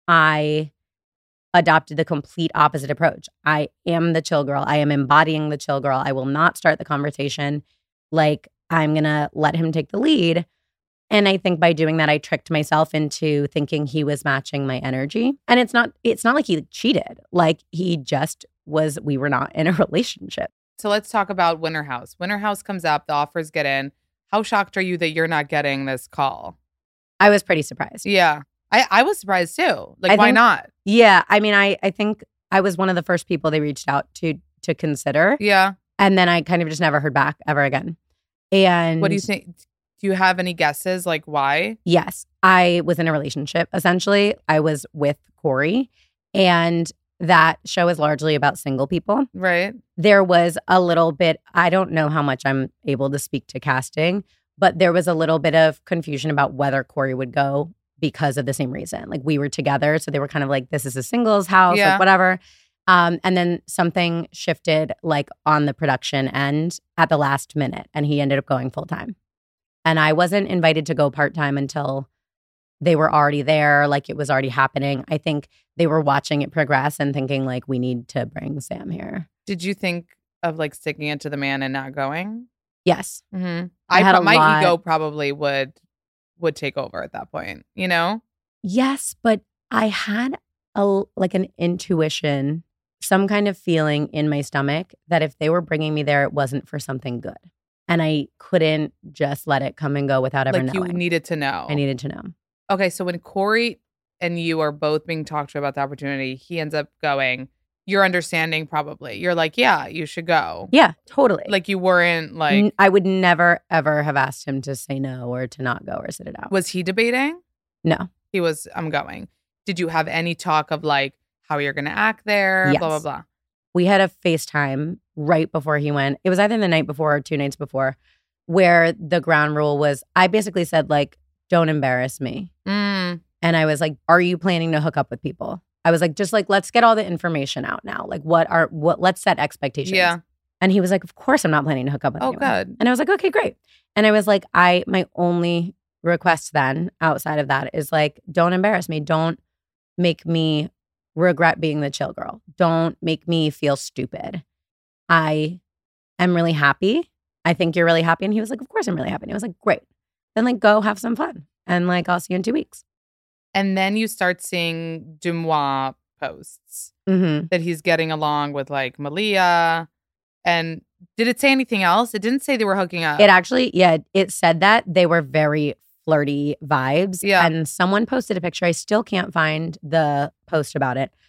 I adopted the complete opposite approach. I am the chill girl. I am embodying the chill girl. I will not start the conversation. Like I'm going to let him take the lead. And I think by doing that, I tricked myself into thinking he was matching my energy. And it's not, it's not like he cheated. Like he just was, we were not in a relationship. So let's talk about Winter House. Winter House comes up, the offers get in. How shocked are you that you're not getting this call? I was pretty surprised. Yeah. I, I was surprised too. Like, I why think- not? Yeah. I mean, I, I think I was one of the first people they reached out to to consider. Yeah. And then I kind of just never heard back ever again. And What do you think? Do you have any guesses like why? Yes. I was in a relationship, essentially. I was with Corey. And that show is largely about single people. Right. There was a little bit, I don't know how much I'm able to speak to casting, but there was a little bit of confusion about whether Corey would go because of the same reason. Like we were together. So they were kind of like, this is a singles house, Yeah. like whatever. Um, and then something shifted like on the production end at the last minute. And he ended up going full time. And I wasn't invited to go part-time until they were already there. Like it was already happening. I think they were watching it progress and thinking like, we need to bring Sam here. Did you think of like sticking it to the man and not going? Yes. Mm-hmm. I I, had pro- a my lot- ego probably would would take over at that point, you know? Yes, but I had a like an intuition, some kind of feeling in my stomach that if they were bringing me there, it wasn't for something good. And I couldn't just let it come and go without ever Like you knowing. needed to know. I needed to know. Okay, so when Corey and you are both being talked to about the opportunity, he ends up going. You're understanding probably. You're like, yeah, you should go. Yeah, totally. Like you weren't like, N- I would never, ever have asked him to say no or to not go or sit it out. was he debating? No. He was, I'm going. Did you have any talk of like how you're going to act there? Yes. Blah, blah, blah. We had a FaceTime right before he went. It was either the night before or two nights before where the ground rule was, I basically said like, don't embarrass me. Mm. And I was like, are you planning to hook up with people? I was like, just like, let's get all the information out now. Like what are, what, let's set expectations. Yeah. And he was like, of course I'm not planning to hook up with Oh, anyone. good. And I was like, okay, great. And I was like, I, my only request then outside of that is like, don't embarrass me. Don't make me regret being the chill girl. Don't make me feel stupid. I am really happy. I think you're really happy. And he was like, of course I'm really happy. And I was like, great. Then like, go have some fun. And like, I'll see you in two weeks. And then you start seeing Dumois posts Mm-hmm. that he's getting along with like Malia. And did it say anything else? It didn't say they were hooking up. It actually, yeah, it said that they were very flirty vibes. Yeah. And someone posted a picture. I still can't find the post about it.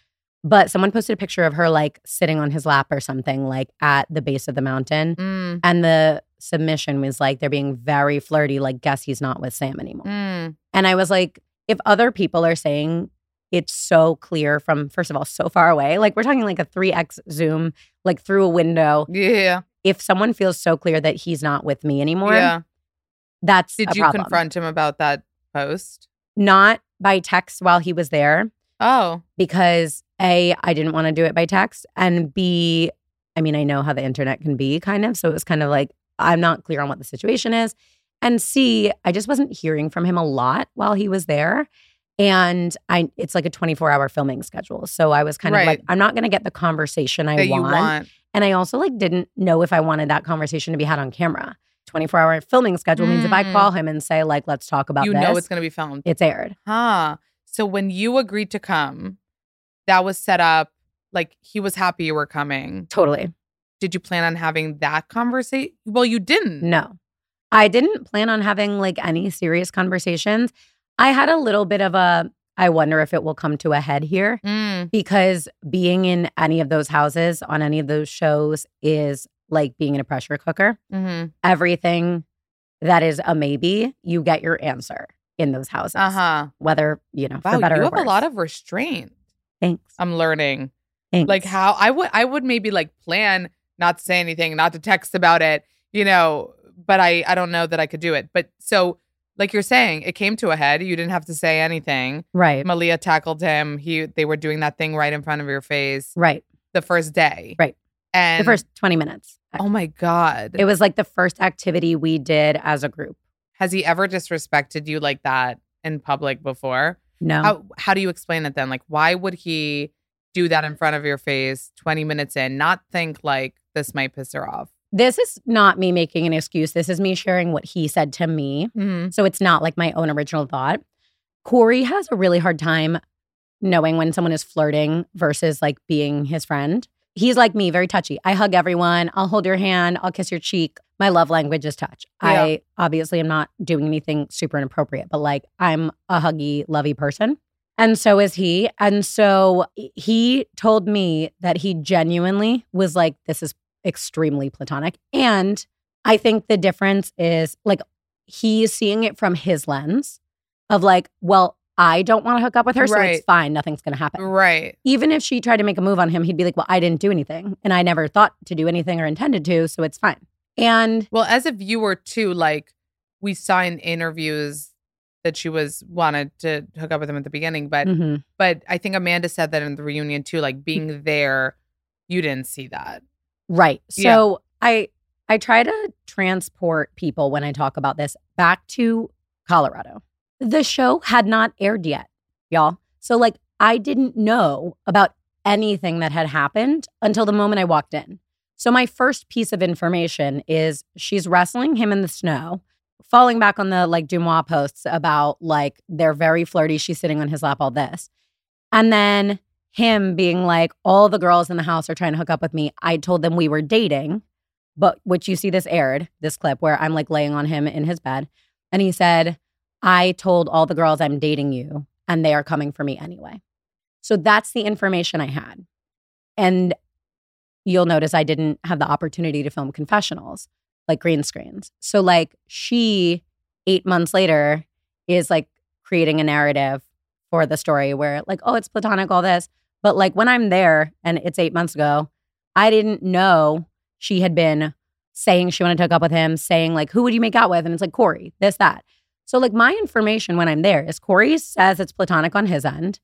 But someone posted a picture of her like sitting on his lap or something like at the base of the mountain. Mm. And the submission was like, they're being very flirty, like, guess he's not with Sam anymore. Mm. And I was like, if other people are saying it's so clear from, first of all, so far away, like we're talking like a three X zoom, like through a window. Yeah. If someone feels so clear that he's not with me anymore, Yeah. that's Did a you problem. confront him about that post? Not by text while he was there. Oh. Because A, I didn't want to do it by text. And B, I mean, I know how the internet can be kind of. So it was kind of like, I'm not clear on what the situation is. And C, I just wasn't hearing from him a lot while he was there. And I, it's like a twenty-four hour filming schedule. So I was kind Right. of like, I'm not going to get the conversation I That you want. want. And I also like didn't know if I wanted that conversation to be had on camera. twenty-four hour filming schedule means if I Mm. call him and say like, let's talk about You this, know it's going to be filmed. it's aired. Huh. So when you agreed to come, that was set up, like he was happy you were coming. Totally. Did you plan on having that conversation? Well, you didn't. No. I didn't plan on having like any serious conversations. I had a little bit of a, I wonder if it will come to a head here Mm. because being in any of those houses on any of those shows is like being in a pressure cooker. Mm-hmm. Everything that is a maybe, you get your answer in those houses. Uh-huh. Whether, you know, Wow, for better you or have worse. a lot of restraint. Thanks. I'm learning. Thanks. Like how I would I would maybe like plan not to say anything, not to text about it, you know, but I I don't know that I could do it. But so like you're saying, it came to a head. You didn't have to say anything. Right. Malia tackled him. He they were doing that thing right in front of your face Right. the first day. Right. And The first twenty minutes. Oh my God. It was like the first activity we did as a group. Has he ever disrespected you like that in public before? No. How how do you explain it then? Like, why would he do that in front of your face twenty minutes in, not think like this might piss her off? This is not me making an excuse. This is me sharing what he said to me. Mm-hmm. So it's not like my own original thought. Corey has a really hard time knowing when someone is flirting versus like being his friend. He's like me, very touchy. I hug everyone. I'll hold your hand. I'll kiss your cheek. My love language is touch. Yeah. I obviously am not doing anything super inappropriate, but like I'm a huggy, lovey person. And so is he. And so he told me that he genuinely was like, this is extremely platonic. And I think the difference is like he's seeing it from his lens of like, well, I don't want to hook up with her, so Right. it's fine. Nothing's going to happen. Right. Even if she tried to make a move on him, he'd be like, well, I didn't do anything. And I never thought to do anything or intended to, so it's fine. And Well, as a viewer too, like we saw in interviews that she was wanted to hook up with him at the beginning, but Mhm. but I think Amanda said that in the reunion too, like being there, you didn't see that. right. Yeah. So I I try to transport people when I talk about this back to Colorado. The show had not aired yet, y'all. So like I didn't know about anything that had happened until the moment I walked in. So my first piece of information is she's wrestling him in the snow, falling back on the like Dumois posts about like they're very flirty, she's sitting on his lap, all this. And then him being like, all the girls in the house are trying to hook up with me. I told them we were dating, but which you see this aired, this clip where I'm like laying on him in his bed. And he said, I told all the girls I'm dating you and they are coming for me anyway. So that's the information I had. And you'll notice I didn't have the opportunity to film confessionals, like green screens. So like she, eight months later, is like creating a narrative for the story where like, oh, it's platonic, all this. But like when I'm there and it's eight months ago, I didn't know she had been saying she wanted to hook up with him, saying like, who would you make out with? And it's like, Corey, this, that. So like my information when I'm there is Corey says it's platonic on his end.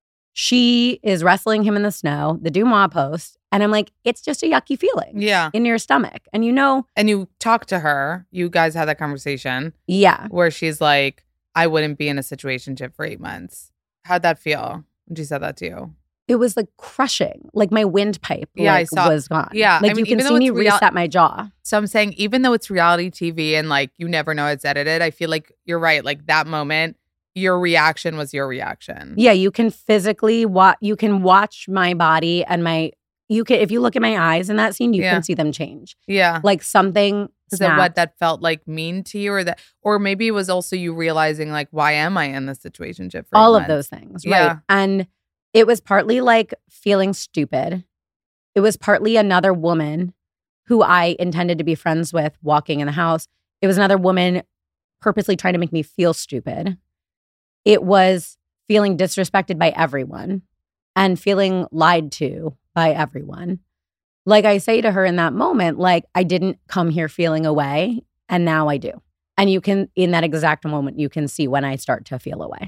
She is wrestling him in the snow, the Dumois post. And I'm like, it's just a yucky feeling Yeah. in your stomach. And you know, And you talked to her. You guys had that conversation yeah. where she's like, I wouldn't be in a situationship for eight months. How'd that feel when she said that to you? It was like crushing. Like my windpipe Yeah, I like, saw- was gone. yeah, Like I mean, you can even see though me it's real- reset my jaw. So I'm saying, even though it's reality T V and like you never know it's edited, I feel like you're right. Like that moment, your reaction was your reaction. Yeah, you can physically watch. You can watch my body and my. You can if you look at my eyes in that scene, you Yeah. can see them change. Yeah. Like something. Is it what snapped. that felt like mean to you, or that, or maybe it was also you realizing like, why am I in this situationship? For All eight of months? those things, Yeah. right? And It was partly like feeling stupid. It was partly another woman who I intended to be friends with walking in the house. It was another woman purposely trying to make me feel stupid. It was feeling disrespected by everyone and feeling lied to by everyone. Like I say to her in that moment, like, I didn't come here feeling away, and now I do. And you can, in that exact moment, you can see when I start to feel away.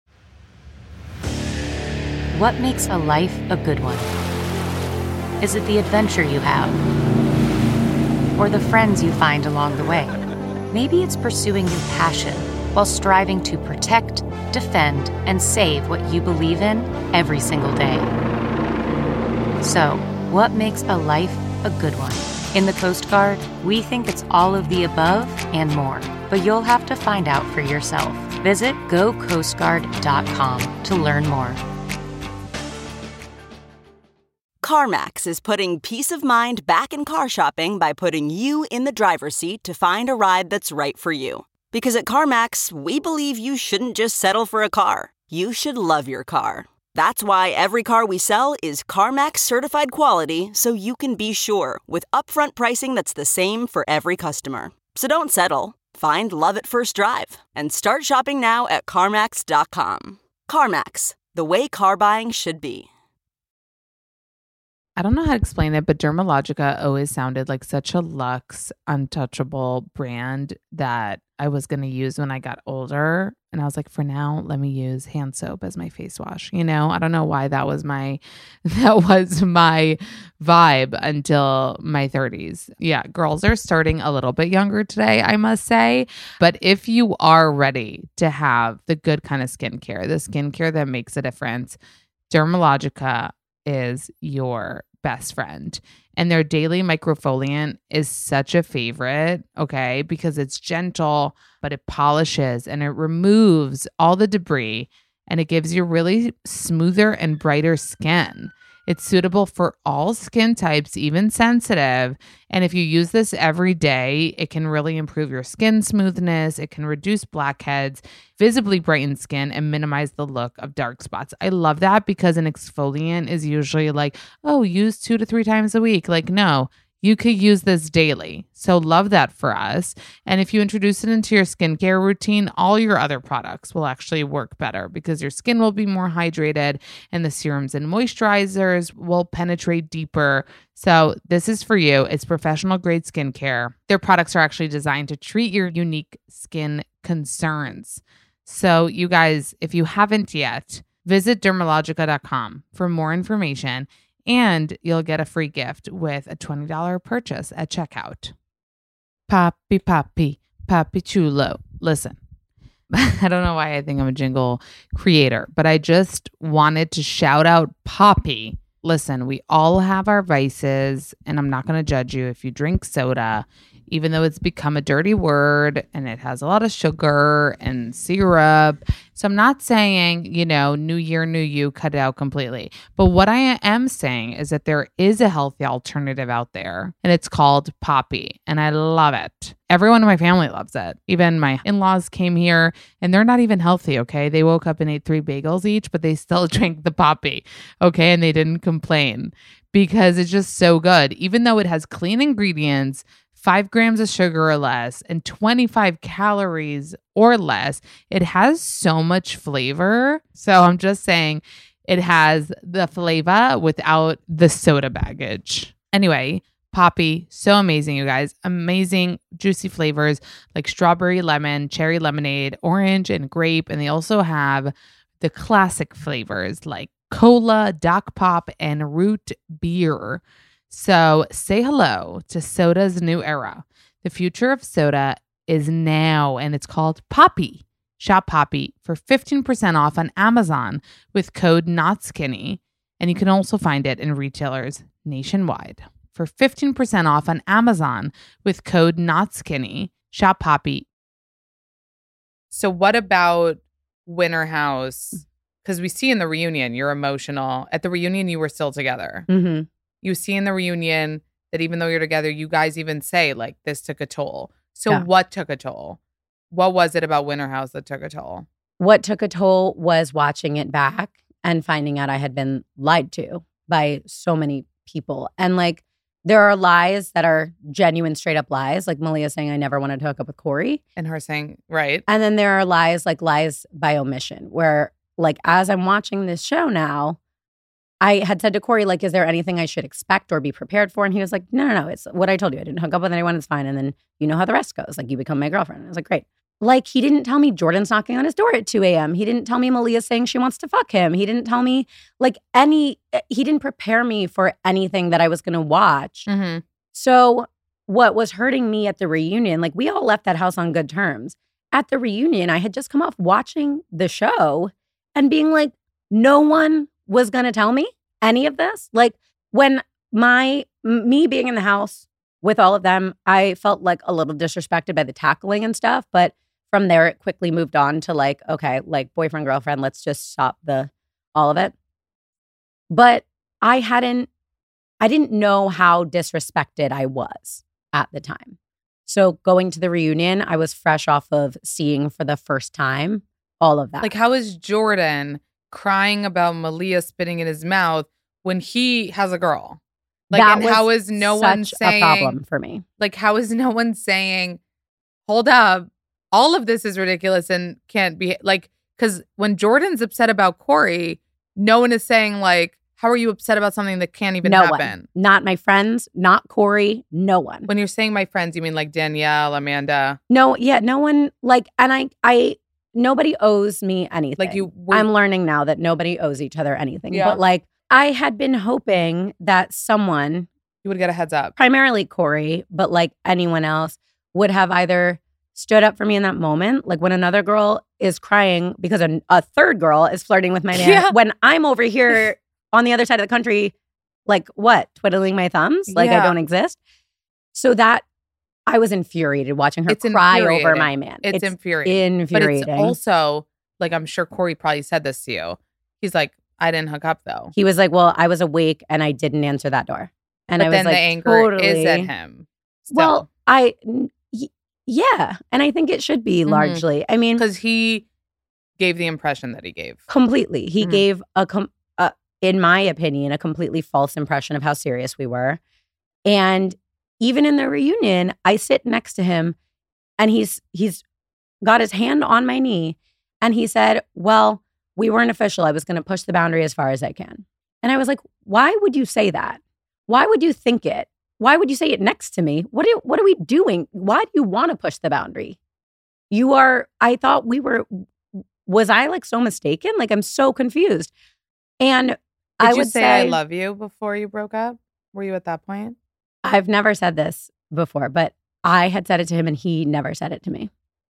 What makes a life a good one? Is it the adventure you have? Or the friends you find along the way? Maybe it's pursuing your passion while striving to protect, defend, and save what you believe in every single day. So, what makes a life a good one? In the Coast Guard, we think it's all of the above and more, but you'll have to find out for yourself. Visit go coast guard dot com to learn more. CarMax is putting peace of mind back in car shopping by putting you in the driver's seat to find a ride that's right for you. Because at CarMax, we believe you shouldn't just settle for a car. You should love your car. That's why every car we sell is CarMax certified quality, so you can be sure with upfront pricing that's the same for every customer. So don't settle. Find love at first drive and start shopping now at CarMax dot com. CarMax, the way car buying should be. I don't know how to explain it, but Dermalogica always sounded like such a luxe, untouchable brand that I was going to use when I got older. And I was like, for now, let me use hand soap as my face wash. You know, I don't know why that was my, that was my vibe until my thirties. Yeah, girls are starting a little bit younger today, I must say. But if you are ready to have the good kind of skincare, the skincare that makes a difference, Dermalogica is your best friend. And their daily microfoliant is such a favorite, okay, because it's gentle, but it polishes and it removes all the debris and it gives you really smoother and brighter skin. It's suitable for all skin types, even sensitive. And if you use this every day, it can really improve your skin smoothness. It can reduce blackheads, visibly brighten skin, and minimize the look of dark spots. I love that because an exfoliant is usually like, oh, use two to three times a week. Like, no, you could use this daily. So love that for us. And if you introduce it into your skincare routine, all your other products will actually work better because your skin will be more hydrated and the serums and moisturizers will penetrate deeper. So this is for you. It's professional grade skincare. Their products are actually designed to treat your unique skin concerns. So you guys, if you haven't yet, visit dermalogica dot com for more information. And you'll get a free gift with a twenty dollars purchase at checkout. Papi, papi, papi chulo. Listen, I don't know why I think I'm a jingle creator, but I just wanted to shout out Papi. Listen, we all have our vices, and I'm not going to judge you if you drink soda, even though it's become a dirty word and it has a lot of sugar and syrup. So I'm not saying, you know, new year, new you, cut it out completely. But what I am saying is that there is a healthy alternative out there, and it's called Papi, and I love it. Everyone in my family loves it. Even my in-laws came here, and they're not even healthy, okay? They woke up and ate three bagels each, but they still drank the Papi, okay? And they didn't complain because it's just so good. Even though it has clean ingredients, five grams of sugar or less, and twenty-five calories or less, it has so much flavor. So I'm just saying it has the flavor without the soda baggage. Anyway, Papi, so amazing, you guys. Amazing, juicy flavors like strawberry, lemon, cherry lemonade, orange, and grape. And they also have the classic flavors like cola, Doc Pop, and root beer. So say hello to soda's new era. The future of soda is now, and it's called Papi. Shop Papi for fifteen percent off on Amazon with code NOTSKINNY. And you can also find it in retailers nationwide. For fifteen percent off on Amazon with code NOTSKINNY. Shop Papi. So what about Winter House? Because we see in the reunion, you're emotional. At the reunion, you were still together. Mm-hmm. You see in the reunion that even though you're together, you guys even say, like, this took a toll. So Yeah. what took a toll? What was it about Winter House that took a toll? What took a toll was watching it back and finding out I had been lied to by so many people. And like, there are lies that are genuine, straight up lies, like Malia saying I never wanted to hook up with Corey. And her saying, right. And then there are lies like lies by omission, where like as I'm watching this show now, I had said to Corey, like, is there anything I should expect or be prepared for? And he was like, no, no, no. It's what I told you. I didn't hook up with anyone. It's fine. And then you know how the rest goes. Like, you become my girlfriend. And I was like, great. Like, he didn't tell me Jordan's knocking on his door at two a.m. He didn't tell me Malia's saying she wants to fuck him. He didn't tell me, like, any, he didn't prepare me for anything that I was going to watch. Mm-hmm. So what was hurting me at the reunion, like, we all left that house on good terms. At the reunion, I had just come off watching the show and being like, no one was going to tell me any of this. Like, when my, me being in the house with all of them, I felt like a little disrespected by the tackling and stuff. But from there, it quickly moved on to like, okay, like boyfriend, girlfriend, let's just stop the, all of it. But I hadn't, I didn't know how disrespected I was at the time. So going to the reunion, I was fresh off of seeing for the first time all of that. Like, how is Jordan crying about Malia spitting in his mouth when he has a girl? Like, that and how is no one saying, a problem for me? Like, how is no one saying, hold up, all of this is ridiculous and can't be, like, because when Jordan's upset about Corey, no one is saying, like, how are you upset about something that can't even no happen? One. Not my friends, not Corey, no one. When you're saying my friends, you mean like Danielle, Amanda? No, yeah, no one, like, and I, I, nobody owes me anything. Like you, were, I'm learning now that nobody owes each other anything. Yeah. But like, I had been hoping that someone, you would get a heads up, primarily Corey, but like anyone else, would have either stood up for me in that moment. Like when another girl is crying because a, a third girl is flirting with my man. Yeah. When I'm over here on the other side of the country, like what? Twiddling my thumbs? Like yeah. I don't exist? So that, I was infuriated watching her it's cry over my man. It's, it's infuriating. infuriating. But it's also, like, I'm sure Corey probably said this to you. He's like, I didn't hook up though. He was like, well, I was awake and I didn't answer that door. And but I was then like, the anger totally. is at him. Still. Well, I, yeah. And I think it should be Mm-hmm. largely. I mean, because he gave the impression that he gave. Completely. He Mm-hmm. gave, a, com- a, in my opinion, a completely false impression of how serious we were. And even in the reunion, I sit next to him and he's he's got his hand on my knee and he said, well, we weren't official. I was going to push the boundary as far as I can. And I was like, why would you say that? Why would you think it? Why would you say it next to me? What are, what are we doing? Why do you want to push the boundary? You are, I thought we were, was I like so mistaken? Like, I'm so confused. And Did I you would say, say, I love you before you broke up? Were you at that point? I've never said this before, but I had said it to him and he never said it to me.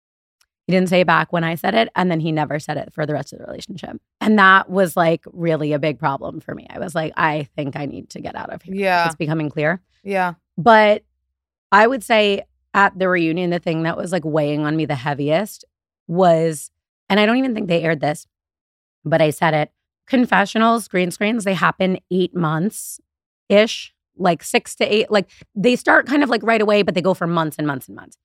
He didn't say it back when I said it, and then he never said it for the rest of the relationship. And that was like really a big problem for me. I was like, I think I need to get out of here. Yeah. It's becoming clear. Yeah. But I would say at the reunion, the thing that was like weighing on me the heaviest was, and I don't even think they aired this, but I said it, confessionals, green screens, they happen eight months-ish, like six to eight. Like they start kind of like right away, but they go for months and months and months.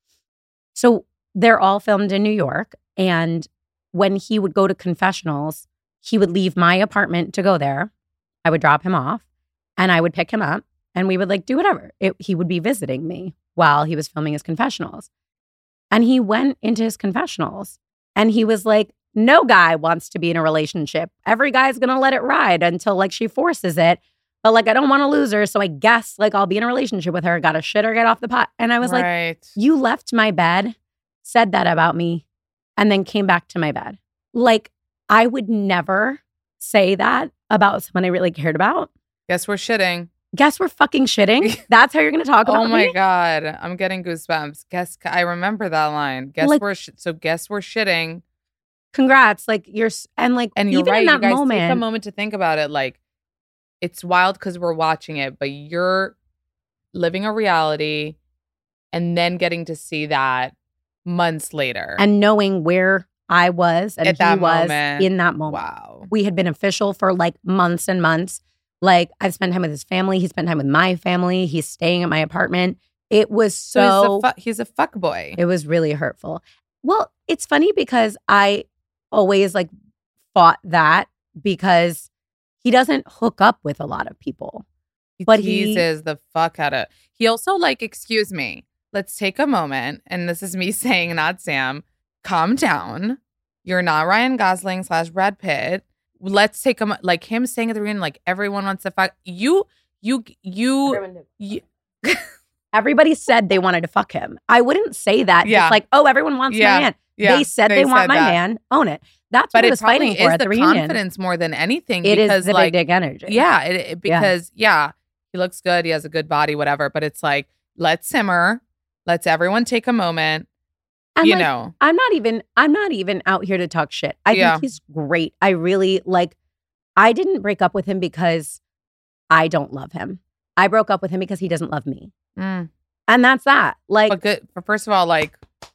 So they're all filmed in New York. And when he would go to confessionals, he would leave my apartment to go there. I would drop him off and I would pick him up and we would like do whatever. It, he would be visiting me while he was filming his confessionals. And he went into his confessionals and he was like, no guy wants to be in a relationship. Every guy's going to let it ride until like she forces it. But like, I don't want to lose her. So I guess like I'll be in a relationship with her. Got to shit or get off the pot. And I was right. like, you left my bed, said that about me, and then came back to my bed. Like, I would never say that about someone I really cared about. Guess we're shitting. Guess we're fucking shitting. That's how you're going to talk about me? Oh my me? God. I'm getting goosebumps. Guess, I remember that line. Guess like, we're, sh- so guess we're shitting. Congrats. Like, you're, and like, and you're even right. in that you guys moment. Take a moment to think about it. Like, it's wild because we're watching it, but you're living a reality and then getting to see that months later. And knowing where I was and At he that was moment. in that moment. Wow. We had been official for like months and months. Like, I've spent time with his family. He spent time with my family. He's staying at my apartment. It was so... So he's a, fu- he's a fuck boy. It was really hurtful. Well, it's funny because I always like fought that because he doesn't hook up with a lot of people. He but teases he, the fuck out of. He also like, excuse me, let's take a moment. And this is me saying, not Sam, calm down. You're not Ryan Gosling slash Brad Pitt. Let's take a mo- like him saying at the reunion, like everyone wants to fuck you. You you. you Everybody said they wanted to fuck him. I wouldn't say that. Yeah. Just like, oh, everyone wants Yeah. my man. Yeah. They said they, They want said my that. man. Own it. That's But what I it was probably fighting for is at the the reunion. confidence more than anything. It because is the like, big dick energy. Yeah, it, it- because yeah, he looks good. He has a good body, whatever. But it's like, let's simmer. Let's everyone take a moment. And you like, know, I'm not even I'm not even out here to talk shit. I Yeah. think he's great. I really like I didn't break up with him because I don't love him. I broke up with him because he doesn't love me. Mm. And that's that. Like but good. First of all, like,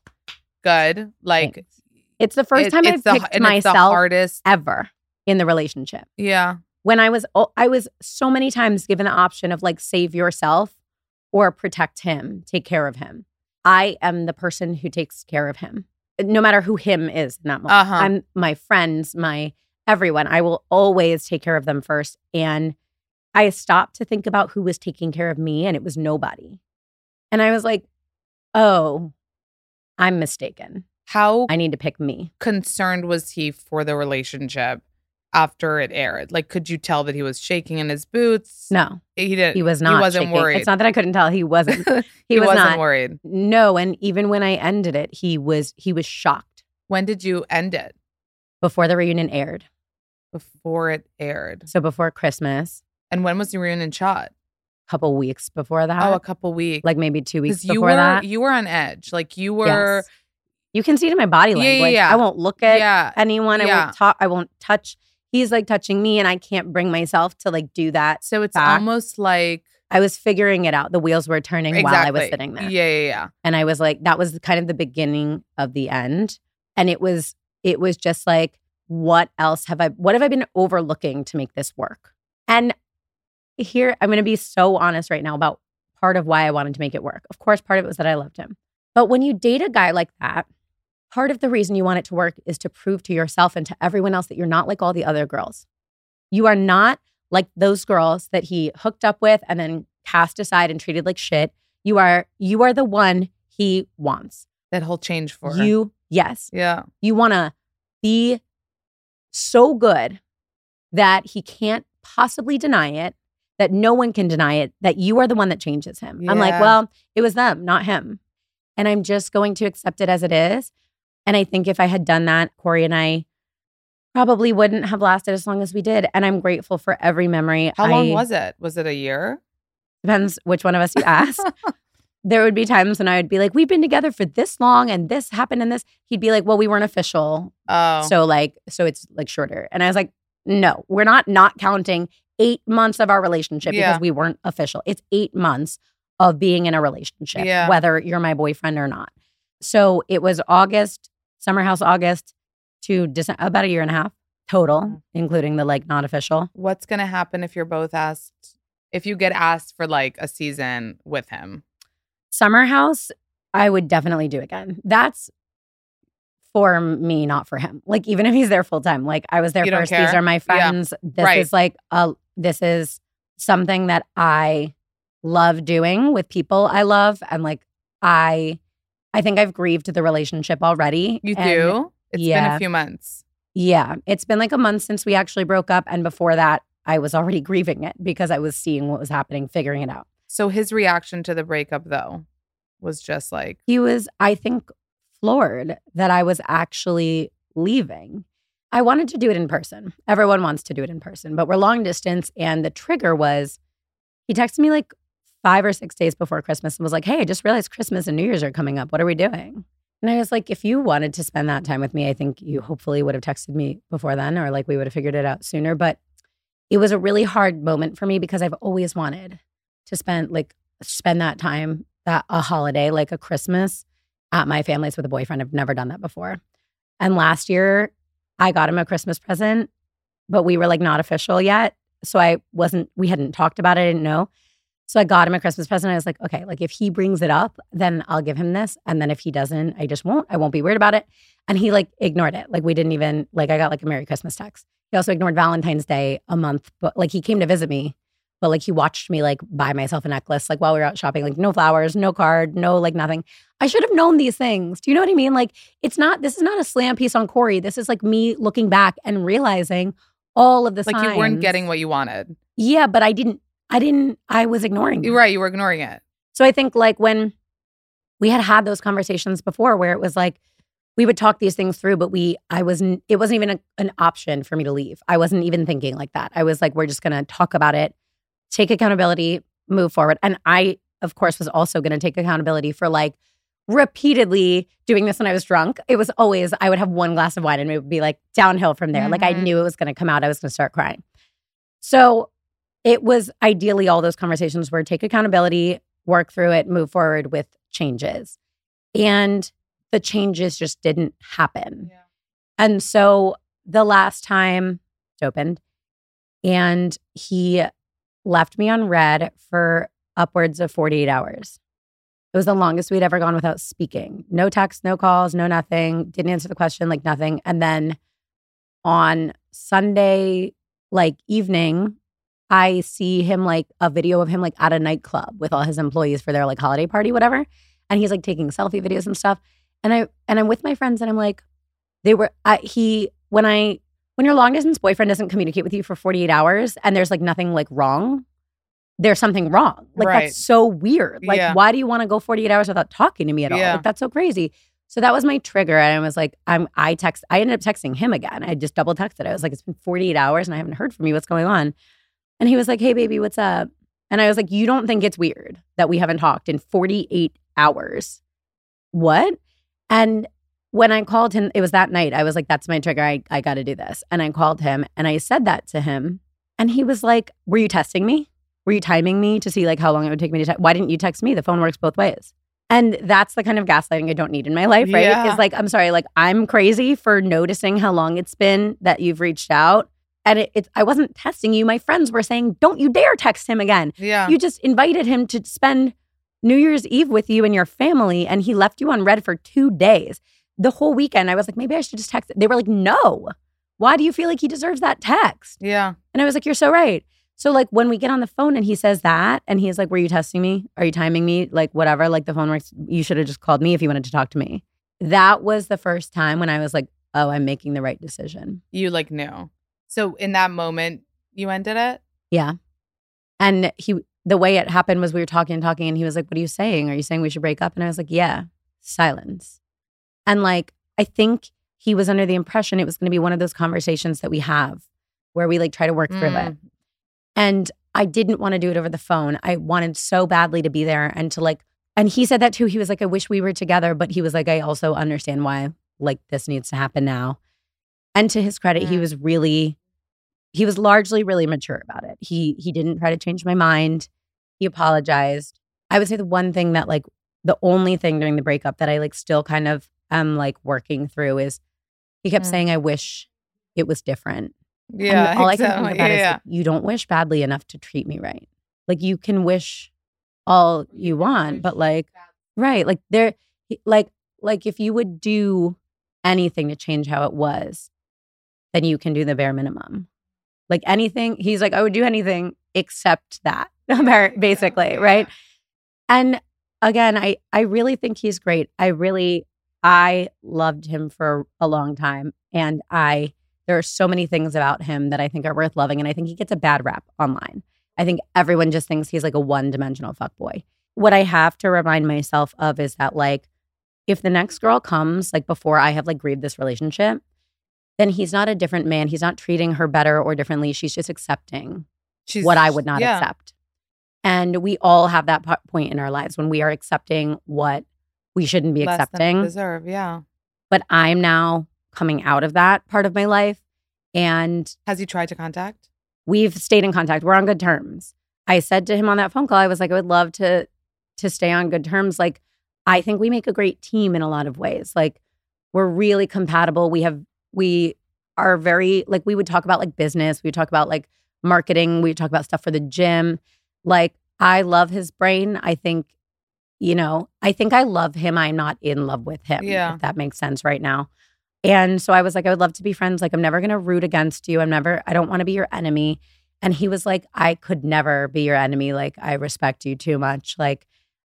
good. Like, thanks. It's the first it- time it's I've the- picked and it's the myself hardest. ever in the relationship. Yeah. When I was oh, I was so many times given the option of like save yourself or protect him, take care of him. I am the person who takes care of him, no matter who him is in that moment. Uh-huh. I'm my friends, my everyone. I will always take care of them first. And I stopped to think about who was taking care of me, and it was nobody. And I was like, oh, I'm mistaken. How I need to pick me. concerned was he for the relationship after it aired? Like, could you tell that he was shaking in his boots? No, He didn't. he was not. He wasn't shaking. worried. It's not that I couldn't tell. He wasn't. He, he was wasn't not worried. No, and even when I ended it, he was he was shocked When did you end it? before the reunion aired. Before it aired. So before Christmas, And when was the reunion shot? a couple weeks before that. Oh, a couple weeks. like maybe two weeks 'Cause before you were that. you were on edge. Like you were. Yes. You can see it in my body Yeah, yeah, language. yeah. I won't look at Yeah. anyone. I Yeah. won't talk. I won't touch. He's like touching me, and I can't bring myself to like do that. So it's back. almost like I was figuring it out. The wheels were turning exactly. while I was sitting there. Yeah, yeah, yeah. And I was like, that was kind of the beginning of the end. And it was, it was just like, what else have I, what have I been overlooking to make this work? And here, I'm going to be so honest right now about part of why I wanted to make it work. Of course, part of it was that I loved him. But when you date a guy like that, part of the reason you want it to work is to prove to yourself and to everyone else that you're not like all the other girls. You are not like those girls that he hooked up with and then cast aside and treated like shit. You are you are the one he wants. That whole change for her. You, yes. Yeah. You want to be so good that he can't possibly deny it, that no one can deny it, that you are the one that changes him. I'm like, Yeah. well, it was them, not him. And I'm just going to accept it as it is. And I think if I had done that, Corey and I probably wouldn't have lasted as long as we did. And I'm grateful for every memory. How long I- was it? Was it a year? Depends which one of us you ask. There would be times when I would be like, we've been together for this long and this happened and this. He'd be like, well, we weren't official. Oh. So like, so it's like shorter. And I was like, no, we're not not counting eight months of our relationship Yeah. because we weren't official. It's eight months of being in a relationship, Yeah. whether you're my boyfriend or not. So it was August, Summer House August to December, about a year and a half total, Mm. including the like not official. What's going to happen if you're both asked, if you get asked for like a season with him? Summer House, I would definitely do again. That's for me, not for him. Like even if he's there full time, like I was there You don't first. These care? are my Yeah. friends. This Right. is like a. This is something that I love doing with people I love, and like I, I think I've grieved the relationship already. You and do? It's been yeah. a few months. Yeah, it's been like a month since we actually broke up, and before that, I was already grieving it because I was seeing what was happening, figuring it out. So his reaction to the breakup, though, was just like, He was, I think, floored that I was actually leaving. I wanted to do it in person. Everyone wants to do it in person, but we're long distance. And the trigger was he texted me like five or six days before Christmas and was like, hey, I just realized Christmas and New Year's are coming up. What are we doing? And I was like, if you wanted to spend that time with me, I think you hopefully would have texted me before then, or like we would have figured it out sooner. But it was a really hard moment for me because I've always wanted to spend like spend that time, that a holiday, like a Christmas at my family's with a boyfriend. I've never done that before. And last year I got him a Christmas present, but we were like not official yet. So I wasn't, we hadn't talked about it. I didn't know. So I got him a Christmas present. I was like, okay, like if he brings it up, then I'll give him this. And then if he doesn't, I just won't. I won't be weird about it. And he like ignored it. Like we didn't even, like I got like a Merry Christmas text. He also ignored Valentine's Day a month, but like he came to visit me, but like he watched me like buy myself a necklace, like while we were out shopping, like no flowers, no card, no like nothing. I should have known these things. Do you know what I mean? Like it's not, this is not a slam piece on Corey. This is like me looking back and realizing all of the Like signs. you weren't getting what you wanted. Yeah, but I didn't, I didn't, I was ignoring You're it. right. You were ignoring it. So I think like when we had had those conversations before where it was like, we would talk these things through, but we, I wasn't, it wasn't even a, an option for me to leave. I wasn't even thinking like that. I was like, we're just going to talk about it, take accountability, move forward. And I, of course, was also going to take accountability for like repeatedly doing this when I was drunk. It was always, I would have one glass of wine and it would be like downhill from there. Mm-hmm. Like I knew it was going to come out. I was going to start crying. So it was ideally all those conversations were take accountability, work through it, move forward with changes. And the changes just didn't happen. Yeah. And so the last time it opened and he left me on red for upwards of forty-eight hours. It was the longest we'd ever gone without speaking. No texts, no calls, no nothing. Didn't answer the question, like nothing. And then on Sunday, like evening, I see him like a video of him like at a nightclub with all his employees for their like holiday party, whatever. And he's like taking selfie videos and stuff. And I and I'm with my friends and I'm like, they were I, he when I when your long distance boyfriend doesn't communicate with you for forty-eight hours and there's like nothing like wrong, there's something wrong. Like right. That's so weird. Like yeah. why do you want to go forty-eight hours without talking to me at all? Yeah. Like that's so crazy. So that was my trigger. And I was like, I'm I text I ended up texting him again. I just double texted. I was like, it's been forty-eight hours and I haven't heard from you. What's going on? And he was like, hey baby, what's up? And I was like, you don't think it's weird that we haven't talked in forty-eight hours? What? And when I called him, it was that night. I was like, that's my trigger. I, I got to do this. And I called him and I said that to him. And he was like, were you testing me? Were you timing me to see like how long it would take me to text? Why didn't you text me? The phone works both ways. And that's the kind of gaslighting I don't need in my life, right? Yeah. It's like, I'm sorry, like I'm crazy for noticing how long it's been that you've reached out. And it, it, I wasn't testing you. My friends were saying, don't you dare text him again. Yeah. You just invited him to spend New Year's Eve with you and your family, and he left you on red for two days. The whole weekend, I was like, maybe I should just text it. They were like, no. Why do you feel like he deserves that text? Yeah. And I was like, you're so right. So like when we get on the phone and he says that, and he's like, were you testing me? Are you timing me? Like whatever, like the phone works. You should have just called me if you wanted to talk to me. That was the first time when I was like, oh, I'm making the right decision. You like knew. So in that moment, you ended it? Yeah. And he, the way it happened was we were talking and talking and he was like, what are you saying? Are you saying we should break up? And I was like, yeah, silence. And like, I think he was under the impression it was going to be one of those conversations that we have where we like try to work Mm. through it. And I didn't want to do it over the phone. I wanted so badly to be there and to like, and he said that too. He was like, I wish we were together, but he was like, I also understand why like this needs to happen now. And to his credit, Mm. he was really, he was largely really mature about it. He he didn't try to change my mind. He apologized. I would say the one thing that like, the only thing during the breakup that I like still kind of am like working through is he kept Mm. saying, I wish it was different. Yeah. And all I can exactly. think about yeah, is yeah. like, you don't wish badly enough to treat me right. Like you can wish all you want, but like, right. Like there, like, like if you would do anything to change how it was, then you can do the bare minimum. Like anything, he's like, I would do anything except that, basically, right? And again, I, I really think he's great. I really, I loved him for a long time. And I, there are so many things about him that I think are worth loving. And I think he gets a bad rap online. I think everyone just thinks he's like a one-dimensional fuckboy. What I have to remind myself of is that like, if the next girl comes, like before I have like grieved this relationship, then he's not a different man. He's not treating her better or differently. She's just accepting She's, what I would not yeah. accept. And we all have that po- point in our lives when we are accepting what we shouldn't be Less than accepting. we deserve, yeah. But I'm now coming out of that part of my life. And Has he tried to contact? we've stayed in contact. We're on good terms. I said to him on that phone call, I was like, I would love to to stay on good terms. Like, I think we make a great team in a lot of ways. Like, we're really compatible. We have, we are very, like, we would talk about like business. We would talk about like marketing. We would talk about stuff for the gym. Like, I love his brain. I think, you know, I think I love him. I'm not in love with him, Yeah. if that makes sense right now. And so I was like, I would love to be friends. Like, I'm never going to root against you. I'm never, I don't want to be your enemy. And he was like, I could never be your enemy. Like, I respect you too much. Like,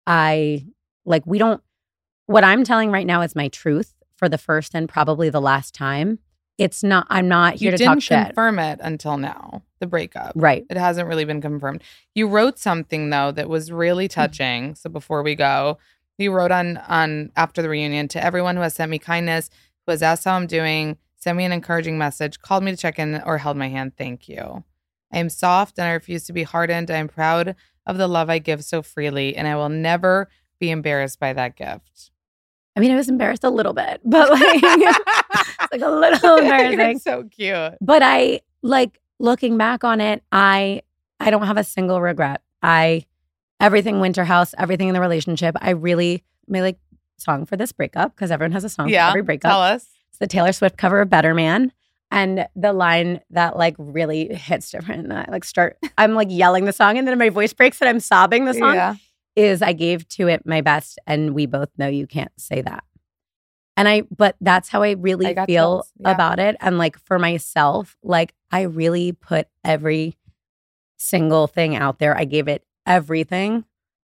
I, like, we don't, what I'm telling right now is my truth for the first and probably the last time. It's not, I'm not here You to talk didn't shit. confirm it until now, the breakup. Right. It hasn't really been confirmed. You wrote something, though, that was really touching. So before we go, you wrote on, on after the reunion, to everyone who has sent me kindness, who has asked how I'm doing, sent me an encouraging message, called me to check in, or held my hand, thank you. I am soft and I refuse to be hardened. I am proud of the love I give so freely, and I will never be embarrassed by that gift. I mean, I was embarrassed a little bit, but like, it's like a little embarrassing. You're so cute. But I, like, looking back on it, I I don't have a single regret. I, everything Winter House, everything in the relationship, I really, my like song for this breakup, because everyone has a song Yeah, for every breakup. tell us. It's the Taylor Swift cover of Better Man. And the line that like really hits different, and I like start, I'm like yelling the song and then my voice breaks and I'm sobbing the song, Yeah. is I gave to it my best, and we both know you can't say that. And I, but that's how I really I got feel chills. Yeah. about it. And like for myself, like I really put every single thing out there. I gave it everything.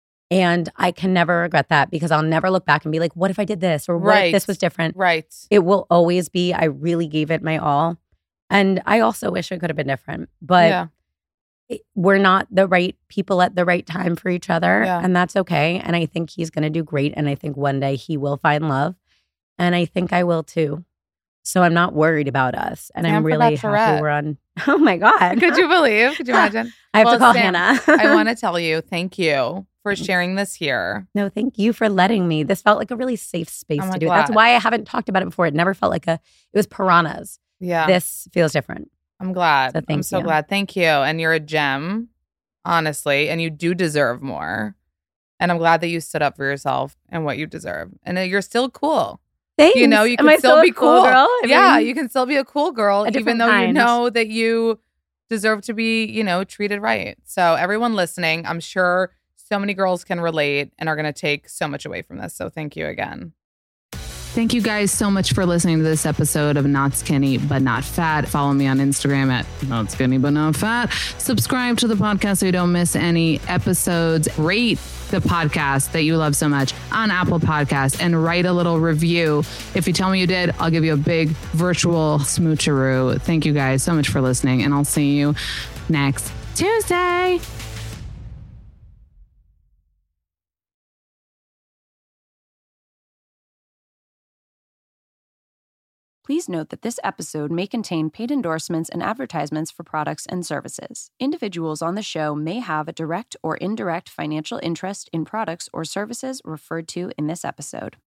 And I can never regret that, because I'll never look back and be like, what if I did this? Or what Right. if this was different? Right. It will always be, I really gave it my all. And I also wish it could have been different. But yeah. it- we're not the right people at the right time for each other. Yeah. And that's okay. And I think he's going to do great. And I think one day he will find love. And I think I will too. So I'm not worried about us. And Sam I'm for really Bachelorette. happy we're on. Oh my God. Could you believe? Could you imagine? I have Well, to call Sam, Hannah. I want to tell you, thank you for sharing this here. No, thank you for letting me. This felt like a really safe space I'm to do it. That's glad. why I haven't talked about it before. It never felt like a, it was piranhas. Yeah. This feels different. I'm glad. So thank I'm so you. glad. Thank you. And you're a gem, honestly, and you do deserve more. And I'm glad that you stood up for yourself and what you deserve. And that you're still cool. Thanks. You know, you Am can I still a be cool. girl? I yeah, mean, you can still be a cool girl, a even different though you kind. know that you deserve to be, you know, treated right. So everyone listening, I'm sure so many girls can relate and are going to take so much away from this. So thank you again. Thank you guys so much for listening to this episode of Not Skinny But Not Fat. Follow me on Instagram at Not Skinny But Not Fat. Subscribe to the podcast so you don't miss any episodes. Rate the podcast that you love so much on Apple Podcasts and write a little review. If you tell me you did, I'll give you a big virtual smoocheroo. Thank you guys so much for listening, and I'll see you next Tuesday. Please note that this episode may contain paid endorsements and advertisements for products and services. Individuals on the show may have a direct or indirect financial interest in products or services referred to in this episode.